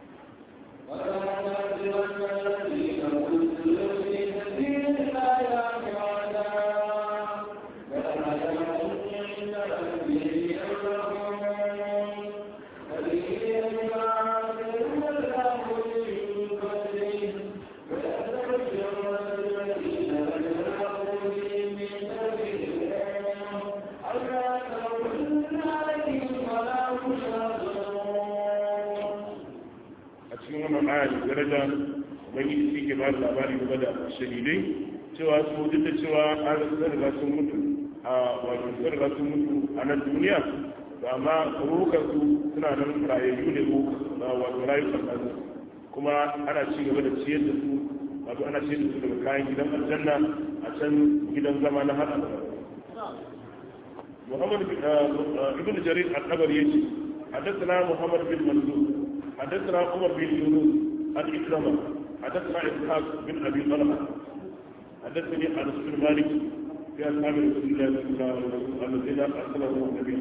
daraja ubangiji shi ke ba da labari game da shahidai cewa su duk da cewa an riga sun mutu a wato sun riga sun mutu a nan duniya ba amma rukan su suna nan rayayyu ne wato rayukan kansu kuma ana ci gaba da ciyar da su wato ana ciyar da su daga kayan gidan aljanna a can gidan zama na hada محمد ابن جرير الطبري يجي حدثنا محمد بن منصور حدثنا عمر بن يونس عن إكرمة حدثنا إسحاق بن أبي طلحة حدثني أنس بن مالك في أصحاب رسول الله صلى الله عليه وسلم الذين أرسله النبي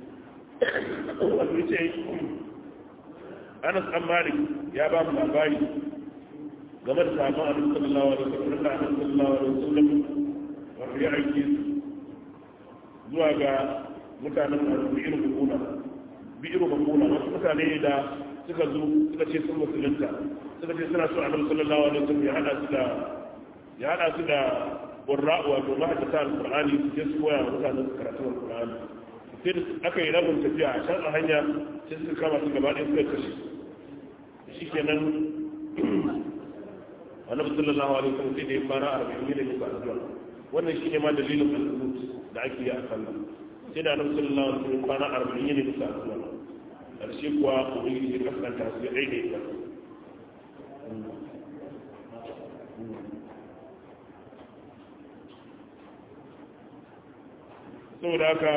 أنس بن مالك يا باب الأبائي قبل صحابة النبي صلى الله عليه وسلم النبي صلى الله عليه وسلم وفي عجيز zuwa ga mutanen bi'iru bakuna wasu mutane da suka zo suka ce sun musulunta suka ce suna so annabi sallallahu alaihi wasallam ya hada su da qurra wato mahaddata alqur'ani su je su koya wa mutanen karatun alqur'ani sai da aka yi rabin tafiya a can a hanya sai suka kama su gaba ɗaya suka kashe shikenan annabi sallallahu alaihi wasallam sai da ya fara 40 ne da addu'a wannan shine ma dalilin al-qunut da ake yi a sallah sai da annabi sallallahu alaihi wasallam kwana 40 ne da addu'a karshe kuwa ubangiji ya kaskanta su ya daidaita saboda haka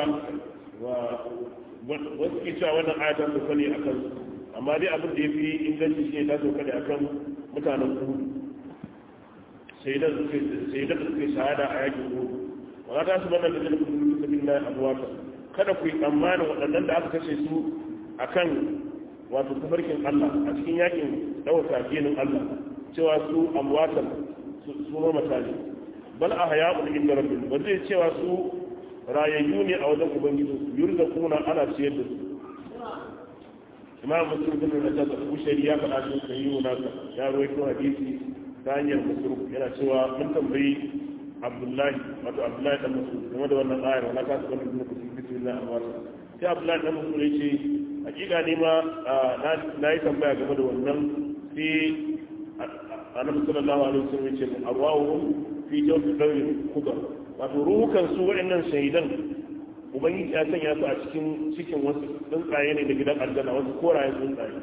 wasu ke cewa wannan ayatar su sani a kan amma dai abin da ya fi inganci shi ne ta sauka ne a kan mutanen kudu sai da suke shahada a yakin kudu ba ta su bane da zai kudu su bin na abuwata kada ku yi tsammanin waɗannan da aka kashe su a kan wato tafarkin Allah a cikin yakin ɗaukar ginin Allah cewa su abuwata su mamata ne bal a haya ulgin da rabin ba zai cewa su rayayyu ne a wajen ubangiji yurda kuna ana ciyar da su imam muslim bin da ta bushari ya faɗa shi sai yi nasa ya rawaito hadisi ta hanyar muslim yana cewa mun tambayi abdullahi wato abdullahi dan muslim game da wannan ayar wala ka tsaka da kusin bismillah amma sai abdullahi dan muslim ya ce hakika ne ma na yi tambaya game da wannan sai annabi sallallahu alaihi wasallam ya ce arwahu fi jawfi dawi khudar wato ruhukan su waɗannan shahidan ubangiji ya sanya su a cikin wasu tsuntsaye ne da gidan aljanna wasu korayen tsuntsaye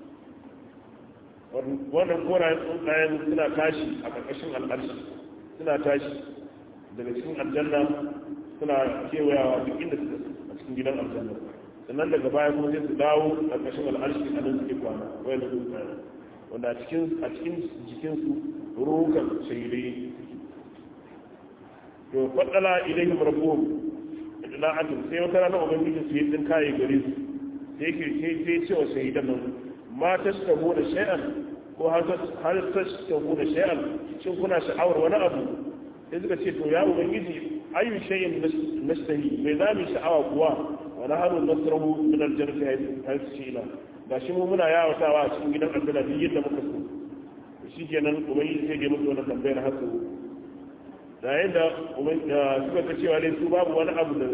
wannan korayen tsuntsayen suna tashi a ƙarƙashin al'arshi suna tashi daga cikin aljanna suna kewayawa duk inda suka a cikin gidan aljanna sannan daga baya kuma sai su dawo ƙarƙashin al'arshi a nan suke kwana wayan tsuntsaye wanda a cikin jikinsu ruhukan shahidai to faɗala ilayhim rabbuhum idla'atun sai wata rana ubangiji su yi din kai gare su sai yake sai cewa shahidan nan ma tashtahu da shay'an ko har tashtahu da shay'an shin kuna sha'awar wani abu sai suka ce to ya ubangiji ayu shay'in nashtahi bai za mu sha'awa kuwa wa nahnu nasrahu min al-jannati haythu shi'na gashi mu muna yawatawa a cikin gidan aljanna duk yadda muka so shikenan ubangiji sai ya musu wannan tambayar hasu yayin da suka ga cewa dai su babu wani abu da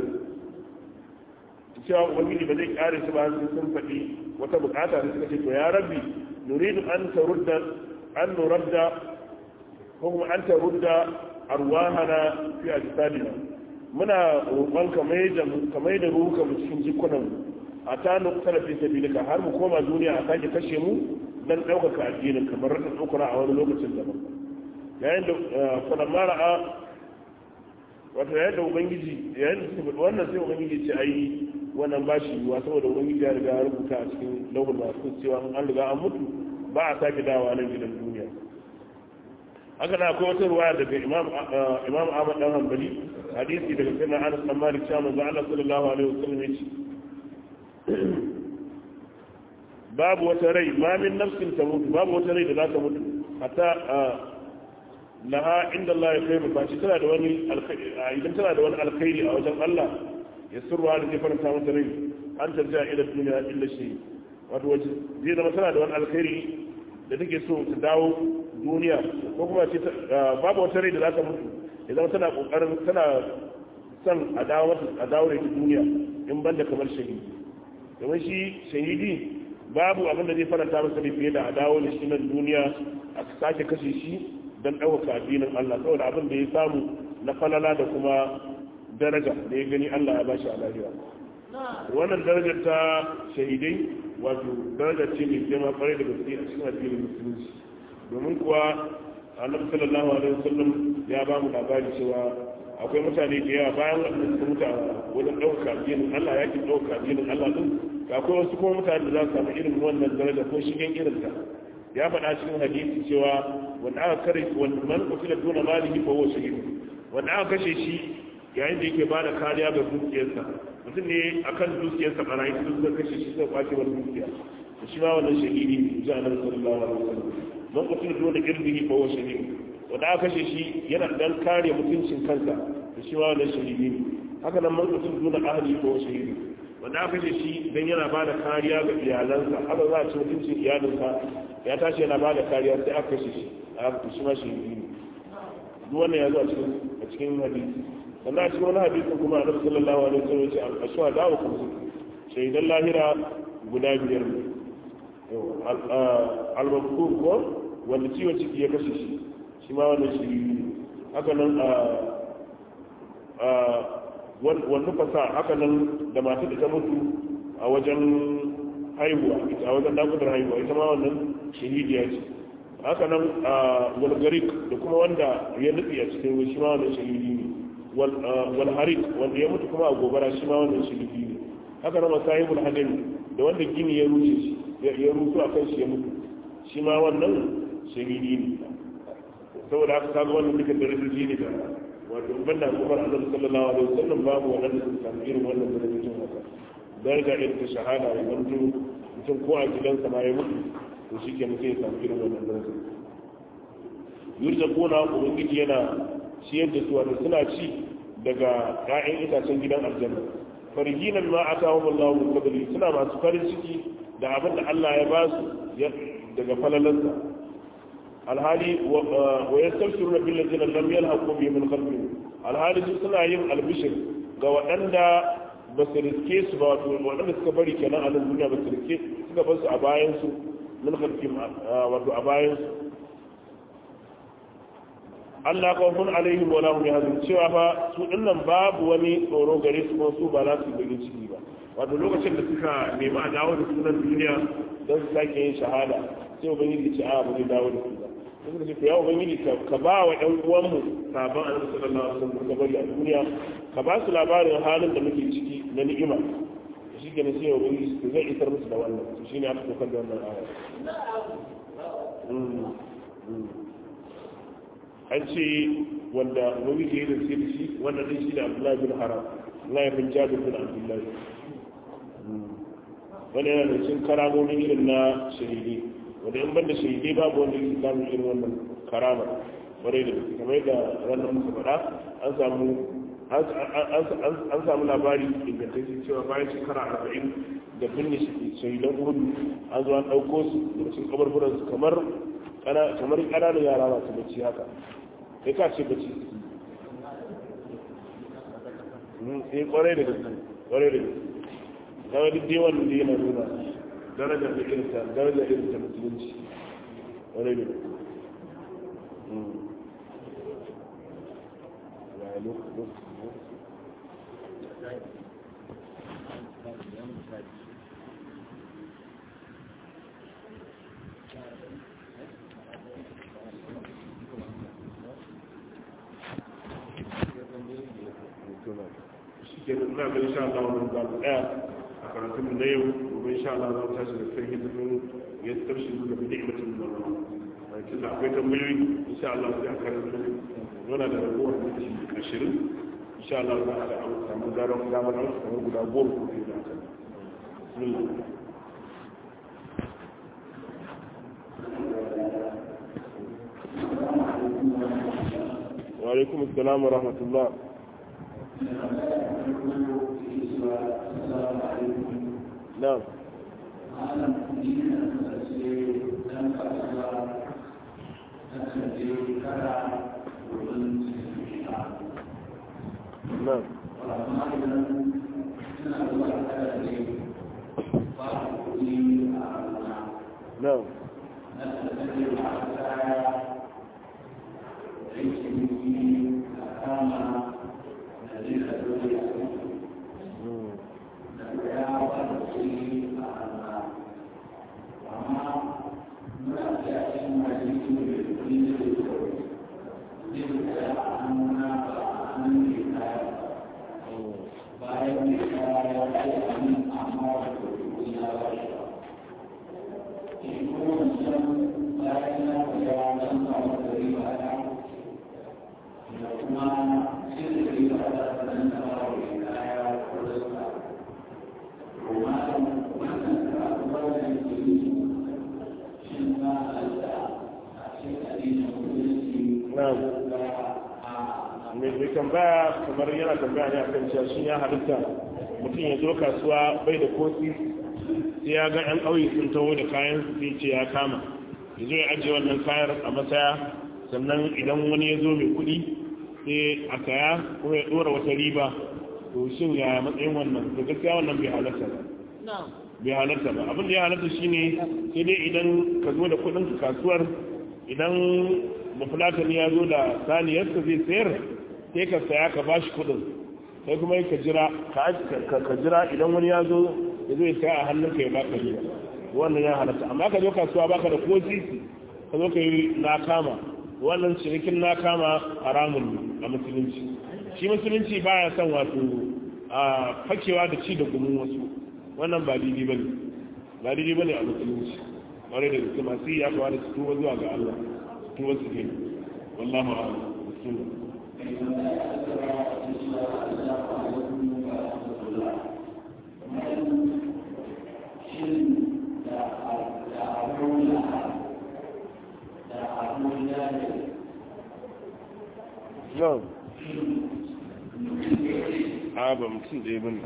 cewa ubangiji ba zai kare su ba sun faɗi wata bukata da suka ce to ya rabbi nuridu an nuradda ko kuma an tarudda arwahana fi ajsadina muna roƙon kamar da ruhuka mu cikin jikunan a ta nuktara fi sabilika har mu koma duniya a sake kashe mu dan ɗaukaka addinin kamar rasa ɗaukura a wani lokacin daban yayin da falamma ra'a wato yayin da ubangiji yayin da suka wannan sai ubangiji ce ai wannan bashi yiwa saboda ubangiji ya riga ya rubuta a cikin lauhul mahfuz cewa an riga an mutu ba a sake dawa nan gidan duniya. haka na akwai wata ruwaya daga imam Ahmad dan Hanbali hadisi daga sayyidina Anas bin Malik cewa manzo Allah sallallahu alaihi wasallam yace babu wata rai ma min nafsin tamutu babu wata rai da za ta mutu hatta laha inda Allah ya kai ba shi tana da wani alkhairi idan tana da wani alkhairi a wajen Allah ya surwa da zai faranta mata rai an tarja ila duniya illa shi wato wace zai zama tana da wani alkhairi da take so ta dawo duniya ko kuma ce babu wata rai da za ta mutu ya zama tana kokarin tana son a dawo da ta duniya in banda kamar shahidi domin shi shahidi babu abin da zai faranta masa rai fiye da a dawo da shi nan duniya a sake kashe shi don ɗaukaka addinin Allah saboda abin da ya samu na falala da kuma daraja da ya gani Allah ya bashi a lahira wannan darajar ta shahidai wato daraja ce mai girma kwarai da gaske a cikin addinin musulunci domin kuwa annabi sallallahu alaihi wasallam ya ba mu labari cewa akwai mutane da yawa bayan wannan suka mutu wajen ɗaukaka addinin Allah ya ki ɗaukaka addinin Allah din akwai wasu kuma mutane da za su samu irin wannan daraja ko shigen irin ta ya faɗa cikin hadisi cewa wanda aka kare wanda man kutila duna malihi fa huwa shahid wanda aka kashe shi yayin da yake ba da kariya ga dukiyarsa mutum ne akan dukiyarsa barayi sun suka kashe shi suka kwace wani dukiya to shi ma wannan shahidi ne ji annabi sallallahu alaihi wasallam man kutila duna irbihi fa huwa shahid wanda aka kashe shi yana dan kare mutuncin kansa to shi ma wannan shahidi ne haka nan man kutila duna ahli fa huwa shahid wanda aka kashe shi dan yana ba da kariya ga iyalansa haka za a ci mutuncin iyalinsa ya tashi yana ba da kariya sai aka kashe shi a aka shi ma shi ne duk wannan ya zo a cikin hadisi sannan a cikin wani hadisi kuma annabi sallallahu alaihi wasallam ya ce al-ashhadu wa kumsu shaidan lahira guda biyar ne al-mabkur ko wanda ciwon ciki ya kashe shi shi ma wannan shi ne haka nan wannan fasa haka nan da masu da ta mutu a wajen haihuwa a wajen dakudar haihuwa ita ma wannan shahidiya ce haka nan walgarik da kuma wanda ya nufi a cikin shi ma wannan shahidi ne walharik wanda ya mutu kuma a gobara shi ma wannan shahidi ne haka nan masahibul hadari da wanda gini ya rushe shi ya rusu a kan shi ya mutu shi ma wannan shahidi ne saboda haka kaga wannan duka darajoji ne da wato banda umar annabi sallallahu alaihi wasallam babu wanda su samu irin wannan darajojin haka daraja irin ta shahada ya zanto mutum ko a gidansa ma ya mutu to shi ke mutum ya samu irin wannan daraja yurzaquna ubangiji yana ciyar da su wato suna ci daga ƴaƴan itacen gidan aljanna farihina bima atahum Allahu min fadli suna masu farin ciki da abin da Allah ya ba su daga falalansa alhali wa yastabshiruna bil ladina lam yalhaqu bihim min khalfihim alhali suna yin albishir ga waɗanda ba su riske su ba wato waɗanda suka bari kenan a nan duniya ba su riske suka bar su a bayan su min khalfihim wato a bayan su Allah kawfun alaihim wa lahum yahzun cewa fa su dinnan babu wani tsoro gare su ko su ba za su yi ciki ba wato lokacin da suka nemi a dawo da sunan duniya don su sake yin shahada sai ubangiji ce a ba zai dawo da su ba suka ce ya ubangiji ka ba wa ɗan uwanmu sabon annabi sallallahu alaihi wasallam ka bari a duniya ka ba su labarin halin da muke ciki na ni'ima shi ke sai ubangiji zai isar musu da wannan shi ne aka kokar da wannan aya an ce wanda ubangiji ya yi da shi wannan din shi da abdullahi bin haram Allah ya bin jabir bin abdullahi wani yana da cin karamomin irin na shahidi wanda in banda shahidai babu wanda yake samun irin wannan karama kwarai da gaske kamar da ranar muka faɗa an samu labari ingantacce cewa bayan shekara 40 da binne shahidan uhudu an zo an ɗauko su da cikin kabarburan su kamar ƙananan yara masu bacci haka kai ka ce bacci sai kwarai da gaske kwarai da gaske kawai duk dai wannan da yana nuna darajar da irin ta musulunci kwarai da gaske ke da ina ga insha Allah wannan za mu tsaya a karatun da yau gobe insha Allah za mu tashi da kai hidimin ya tafsiri da ni'matin akwai tambayoyi insha Allah sai a karanta yana da ragowar minti 20 insha Allah za a samu damar kamar guda 10 ko da haka bismillah. wa alaikum assalam wa rahmatullah. na'am نعم نعم mai tambaya kamar yana tambaya ne akan cewa shi ya halitta mutum ya zo kasuwa bai da kosi sai ya ga ɗan ƙauye sun taho da kayan su sai ce ya kama ya zo ya ajiye wannan kayan a masaya sannan idan wani ya zo mai kuɗi sai a saya ko ya ɗora wata riba to shin ya matsayin wannan to gaskiya wannan bai halatta ba bai halatta ba abin da ya halatta shine sai dai idan ka zo da kuɗin kasuwar idan mafulatani ya zo da saniyarsa zai sayar sai ka saya ka bashi kudin sai kuma ka jira idan wani ya zo ya zo ya saya a hannunka ya baka riba wannan ya halatta amma ka zo kasuwa baka da ko sisi ka zo ka yi na kama wannan cinikin na kama haramun ne a musulunci shi musulunci baya son wato a fakewa da ci da gumin wasu wannan ba daidai bane a musulunci wani da gaske masu yi ya kawo da su tuba zuwa ga Allah tuba su ke wallahu a'lam bismillah. No. A ba mutum ɗaya ba ne.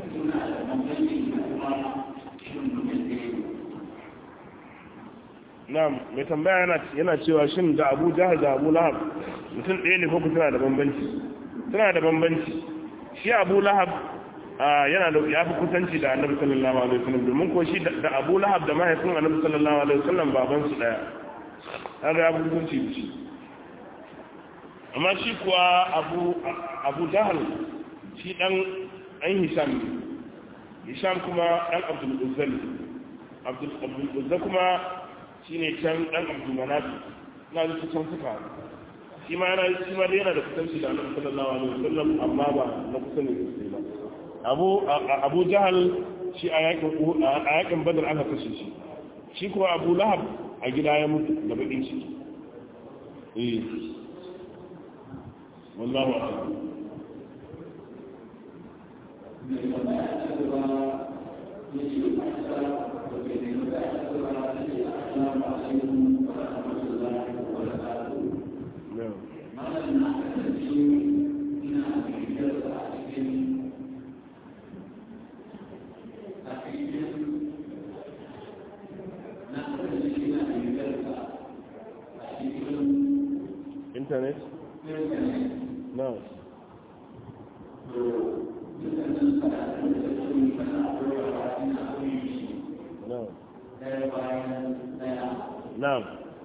Na mai tambaya yana cewa shin da Abu Jahal da Abu Lahab mutum ɗaya ne ko suna da bambanci? Suna da bambanci. Shi Abu Lahab yana da ya fi kusanci da Annabi sallallahu alaihi wasallam domin ko shi da Abu Lahab da mahaifin Annabi sallallahu alaihi wasallam baban su daya. Har ya fi kusanci da shi. Amma shi kuwa Abu Jahal shi dan Hisham Hisham kuma dan Abdul Uzza Abdul Uzza kuma shine can dan Abdul Manaf na da can suka shi ma dai yana da kusanci da Annabi sallallahu alaihi wasallam amma ba na kusa ne sosai ba Abu Jahal shi a yakin Badr aka kashe shi kuwa Abu Lahab a gida ya mutu da bakin shi wallahu a'lam. Internet? No. No. No.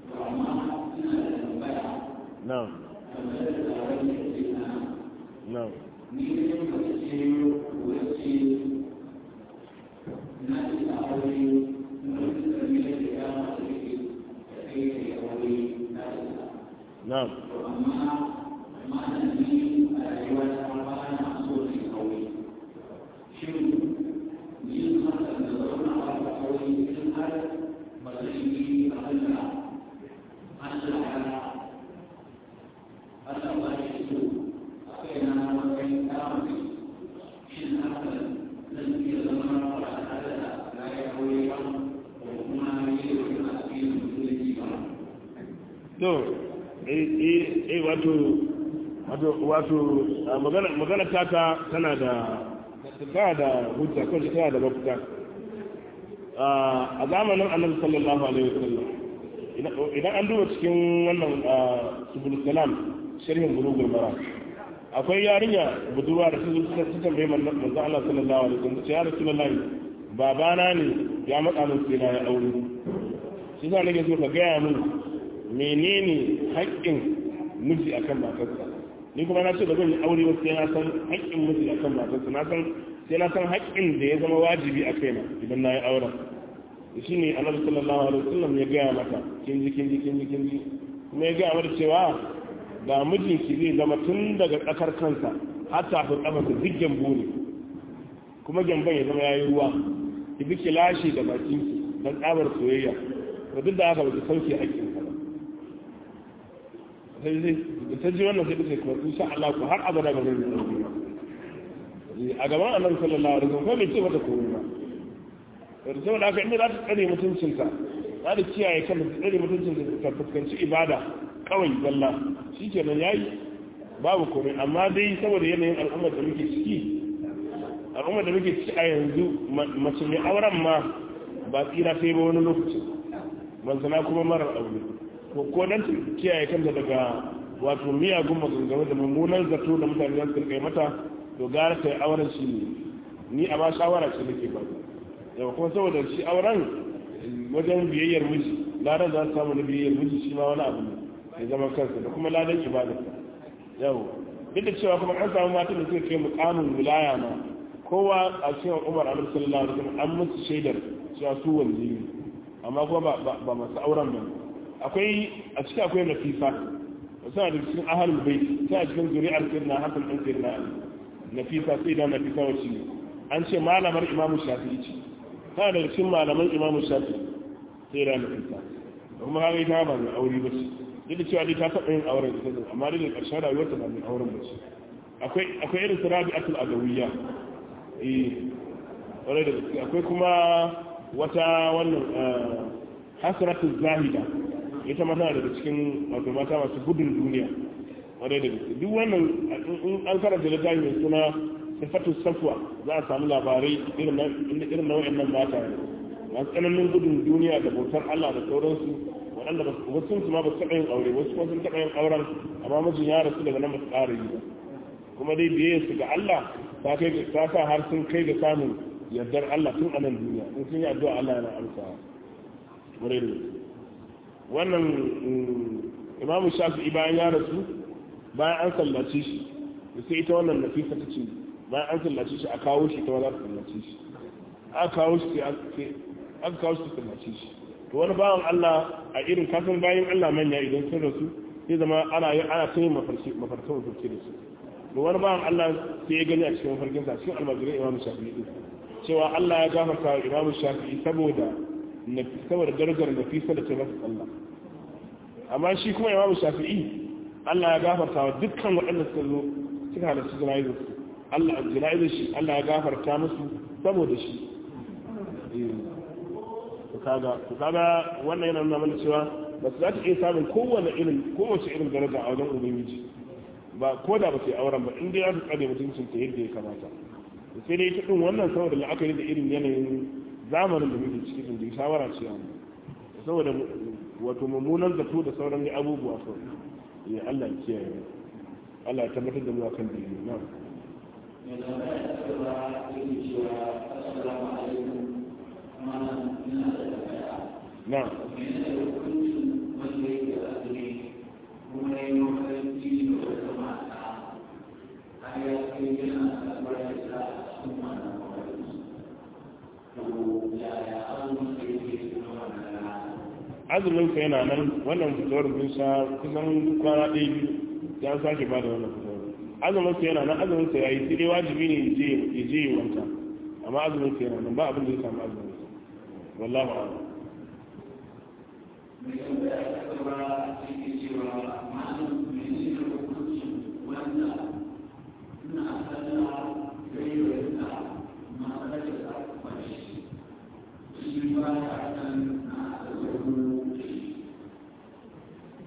No. No. No. to wato magana taka tana da hujja ko tana da mafita a zamanin annabi sallallahu alaihi wasallam idan an duba cikin wannan subul salam sharhin bulugul mara akwai yarinya budurwa da ta tambaye manzo Allah sallallahu alaihi wasallam ya rasulullahi babana ne ya matsa min sai na ya aure shi sa nake so ka gaya min menene haƙƙin miji akan matarsa ni kuma na ce ba zan yi aure ba sai na san haƙƙin miji akan matarsa sai na san haƙƙin da ya zama wajibi a kaina idan na yi auren shi ne annabi sallallahu alaihi wasallam ya gaya mata kin ji kuma ya gaya mata cewa da mijinki zai zama tun daga tsakar kansa har tafi kafarsa duk gyambo ne kuma gyamban ya zama yayi ruwa ki bi ki lashe da bakinki dan tsabar soyayya to duk da haka ba ki sauke haƙƙin ka ba sai ta ji wannan sai ta ce kuma insha Allah ku har abada ba zan yi aure ba a gaban annabi sallallahu alaihi wasallam ko bai ce mata komai ba to saboda haka inda za ta tsare mutuncinta za ta kiyaye kan ta tsare mutuncinta ta fuskanci ibada kawai zalla shikenan yayi babu komai amma dai saboda yanayin al'ummar da muke ciki a yanzu mace mai auren ma ba tsira sai ba wani lokaci manzana kuma marar aure ko dan ta kiyaye kanta daga wato miyagun maganganu da mummunan zato da mutane za su kai mata to gara ta yi auren shi ne ni a ba shawara ce nake ba yau kuma saboda shi auren wajen biyayyar miji ladan za su samu na biyayyar miji shi ma wani abu ne ya zama kansa da kuma ladan ibadarsa yau duk da cewa kuma an samu matan da suka kai mukamin wilaya ma kowa a cikin umar annabi sallallahu alaihi wasallam an musu shaidar cewa su wali ne amma kuma ba masu auren ba akwai a cikin akwai nafisa suna da cikin ahalul bait sai a cikin zuri'ar sirna hasan dan sirna nafisa sai da nafisa wacce ne an ce malamar imamu shafi'i ce tana da cikin malaman imamu shafi'i sai da nafisa kuma haka ita ba mai aure ba ce duk da cewa dai ta taɓa yin auren ita ne amma dai da ƙarshen rayuwarta ba mai auren ba ce akwai irin su rabi'atul adawiyya wadda da gaske akwai kuma wata wannan hasratul zahida ita mata daga cikin wato mata masu gudun duniya wadda da gaske duk wannan in an karanta littafi mai suna sifatu safwa za a samu labarai irin nau'in nan mata masu tsananin gudun duniya da bautar Allah da sauransu waɗanda wasu su ma ba su taɓa yin aure wasu kuma sun taɓa yin auren amma mijin ya rasu daga nan ba su ƙara yi ba kuma dai biyayya su ga Allah ta sa har sun kai ga samun yardar Allah tun a nan duniya in sun yi addu'a Allah yana amsa wurin da wannan imamu shafi'i bayan ya rasu bayan an sallace shi da sai ita wannan nafisa ta ce bayan an sallace shi a kawo shi ta wani sallace shi aka kawo shi sallace shi to wani bawan Allah a irin kasan bayan Allah manya idan sun rasu sai zama ana ta yin mafarkan da su da wani bawan Allah sai ya gani a cikin mafarkinsa cikin almajirai imamu shafi'i cewa Allah ya gafarta wa imamu shafi'i saboda darajar nafisa da ce masa sallah amma shi kuma imamu shafi'i Allah ya gafarta wa dukkan waɗanda suka zo suka halarci jana'izar shi Allah ya gafarta musu saboda shi to kaga wannan yana nuna mana cewa ba su za ta iya samun kowace irin daraja a wajen ubangiji ba ko da ba sai auren ba inda ya tsare mutuncin ta yadda ya kamata sai dai ta din wannan saboda la'akari da irin yanayin zamanin da muke cikin da shawara ce amma saboda wato mummunan zato da sauran abubuwa so ya Allah ya kiyaye Allah ya tabbatar da mu akan dini na na azumin ka yana nan wannan fitowar bin sha kusan kwana ɗaya biyu ya sake ba da wannan fitowar azumin ka yana nan azumin ka yayi sai dai wajibi ne ya je yi wanka amma azumin ka yana nan ba abin da ya samu azumin ka wallahu a'lam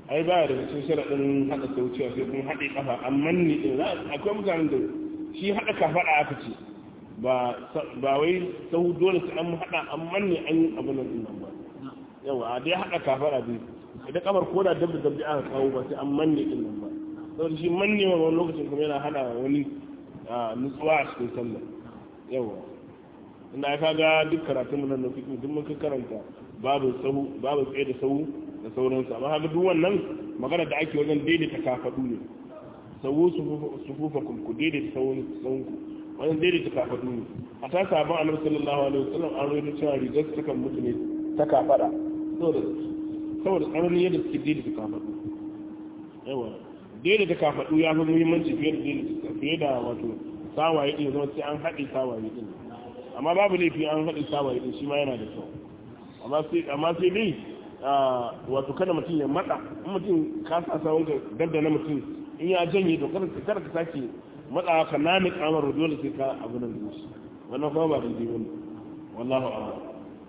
ai ba da cikin sharaɗin haɗa sauciya sai kun haɗe kafa amma ni akwai mutanen da shi haɗa kafaɗa aka ce ba wai sau dole su an haɗa amma ne an yi abin nan ba yawa a dai haɗa kafaɗa dai idan kamar ko da dabda dabda aka kawo ba sai an manne din nan ba saboda shi manne wani lokacin kuma yana hana wani nutsuwa a cikin sallah yawa inda aka ga duk karatun nan na fiƙi duk mun karanta babu tsaye da sahu da sauransu amma haka duk wannan magana da ake wajen daidaita kafaɗu ne sahu sufufa ku daidaita sahun ku wajen daidaita kafaɗu ne a ta sabon annabi sallallahu alaihi wasallam an rawaito cewa rigar sukan mutu ne ta kafaɗa saboda tsananin yadda suke daidaita kafaɗu yawa daidaita kafaɗu ya fi muhimmanci fiye da wato sawaye ɗin zama sai an haɗe sawaye ɗin amma babu laifi an haɗe sawaye ɗin shi ma yana da kyau amma sai dai wato kada mutum ya matsa in mutum ka sa sawon ka dabda na mutum in ya janye to kada ka sake matsa ka nami kamar dole sai ka abu nan da shi wannan kuma ba da dai wani wallahu a'lam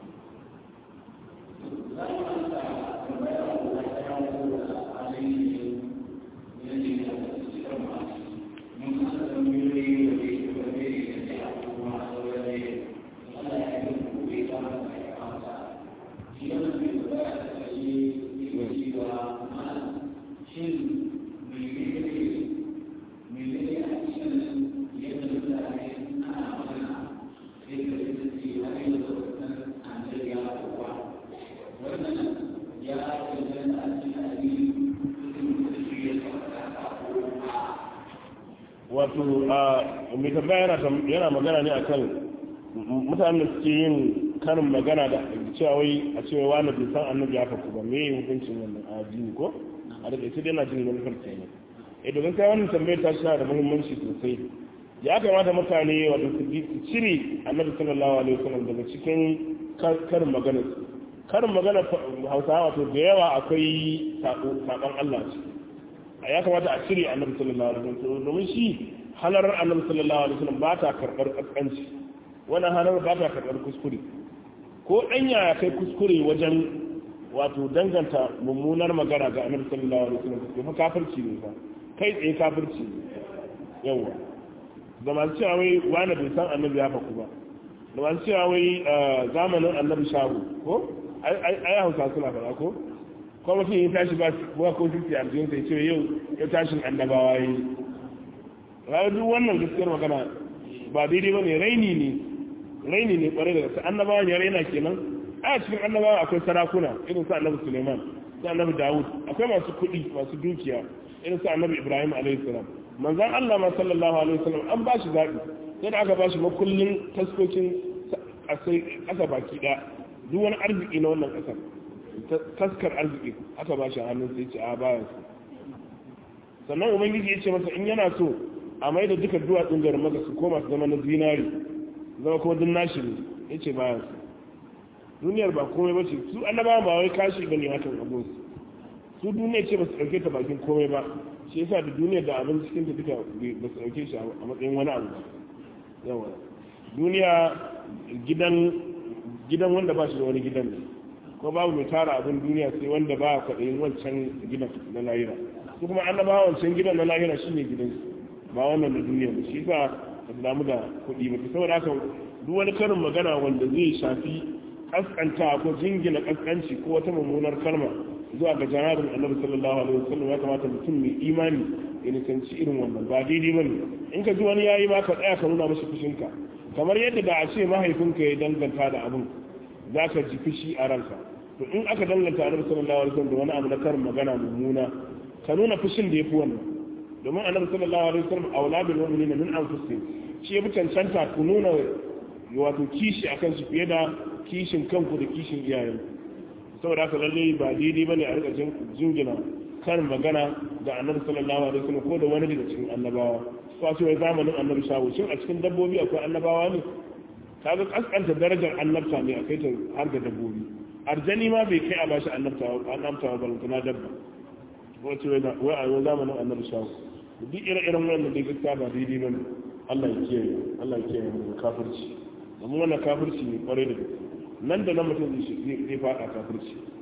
wato mai tambaya yana magana ne akan mutanen da suke yin karin magana da cewa wai a cewa wani bai san annabi ya faku ba me hukuncin wannan a addini ko a daga ita dai na jin wani farce ne domin kai wannan tambayar ta shi da muhimmanci sosai ya kamata mutane wato su cire annabi sallallahu alaihi wasallam daga cikin karin magana Hausawa wato da yawa akwai sabon Allah ce ya kamata a cire annabi sallallahu alaihi wasallam domin shi halarar annabi sallallahu alaihi wasallam ba ta karbar kaskanci wannan halarar ba ta karbar kuskure ko danya ya kai kuskure wajen wato danganta mummunar magana ga annabi sallallahu alaihi wasallam kuma kafirci ne fa kai tsaye kafirci yawa da masu cewa wai wani bai san annabi ya faku ba da masu cewa wai zamanin annabi shahu ko ai Hausa suna fara ko ko mutum ya tashi ba ko sisi a jikin sai ce yau ya tashin annabawa yi ranar duk wannan gaskiyar magana ba daidai ba ne raini ne kwarai da gaske annabawa ya raina kenan a cikin annabawa akwai sarakuna irin su annabi suleiman su annabi dawud akwai masu kuɗi masu dukiya irin su annabi ibrahim alaihi salam manzan allah ma sallallahu alaihi wasallam an ba shi zaɓi sai da aka ba shi makullin taskokin ƙasa baki ɗaya duk wani arziki na wannan ƙasar taskar arziki aka ba shi hannun sai ce a bayan su sannan ubangiji ya ce masa in yana so a mai da duka duwatsun garin maka su koma su zama na zinari zama kuma dun nashi ne ya ce bayan su duniyar ba komai ba ce su annabawa ba wai kashi ba ne hakan abin su duniya ce ba su ɗauke ta bakin komai ba shi yasa da duniyar da abin cikin ta duka ba su ɗauke shi a matsayin wani abu yawa duniya gidan wanda ba shi da wani gidan ne ko babu mai tara abin duniya sai wanda ba kwaɗayin wancan gidan na lahira su kuma annabawa wancan gidan na lahira shi ne gidansu ba wannan na duniya ba shi sa ba su damu da kuɗi ba saboda haka duk wani karin magana wanda zai shafi kaskanta ko jingina kaskanci ko wata mummunar kalma zuwa ga janabin annabi sallallahu alaihi wasallam ya kamata mutum mai imani ya nisanci irin wannan ba daidai bane in ka ji wani yayi ma ka tsaya ka nuna masa fushinka kamar yadda da a ce mahaifinka ya danganta da abin za ka ji fushi a ranka to in aka danganta annabi sallallahu alaihi wasallam da wani abu na karin magana mummuna ka nuna fushin da yafi wannan domin annabi sallallahu alaihi wasallam auladul mu'minina min anfusihim shi ya fi cancanta ku nuna wato kishi akan su fiye da kishin kanku da kishin iyayen saboda haka lalle ba daidai bane a rika jingina karin magana da annabi sallallahu alaihi wasallam ko da wani daga cikin annabawa ko sai zamanin annabi shawo shin a cikin dabbobi akwai annabawa ne kaga kaskanta darajar annabta ne akai ta har da dabbobi arjani ma bai kai a bashi annabta ba kuma dabba ko ce wai a zamanin annabi shawo duk ire-iren wannan da gaskiya ba daidai bane Allah ya kiyaye mu kafirci amma wannan kafirci ne kwarai da gaske nan da nan mutum zai faɗa kafirci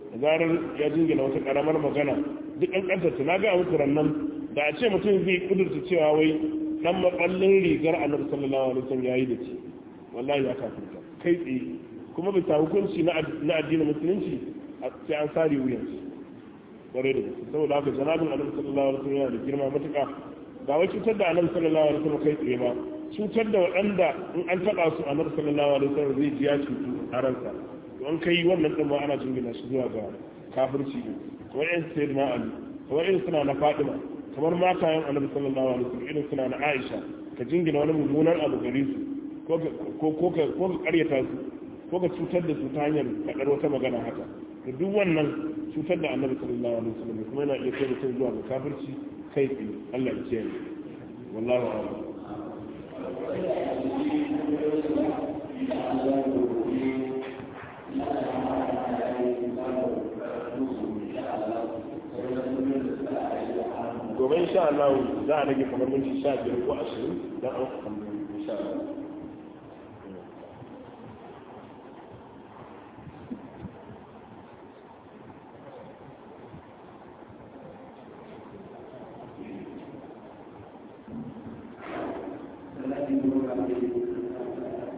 da zarar ya jingina wata karamar magana duk an kanta na ga muku nan da a ce mutum zai kudurta cewa wai dan maballin rigar annabi sallallahu alaihi wasallam yayi da ci wallahi ya kafirta kai tsaye kuma bisa hukunci na addinin musulunci sai an sare wuyan bare da gaske saboda haka janabin annabi sallallahu alaihi wasallam yana da girma matuƙa ba wai cutar da annabi sallallahu alaihi wasallam kai tsaye ba cutar da waɗanda in an taɓa su annabi sallallahu alaihi wasallam zai ji ya cutu a ransa to an kai wannan din ma ana jingina shi zuwa ga kafirci ne kamar yan sayyidina ali kamar irin suna na fatima kamar matayen annabi sallallahu alaihi wasallam irin suna na aisha ka jingina wani mummunan abu gare su ko ka karyata su ko ka cutar da su ta hanyar faɗar wata magana haka da duk wannan cutar da annabi sallallahu alaihi wasallam kuma yana iya kai mutum zuwa ga kafirci kai tsaye Allah ya kiyaye wallahu a'lam gobe insha Allah za a rage kamar minti 15 ko 20 dan an samu insha Allah Thank you.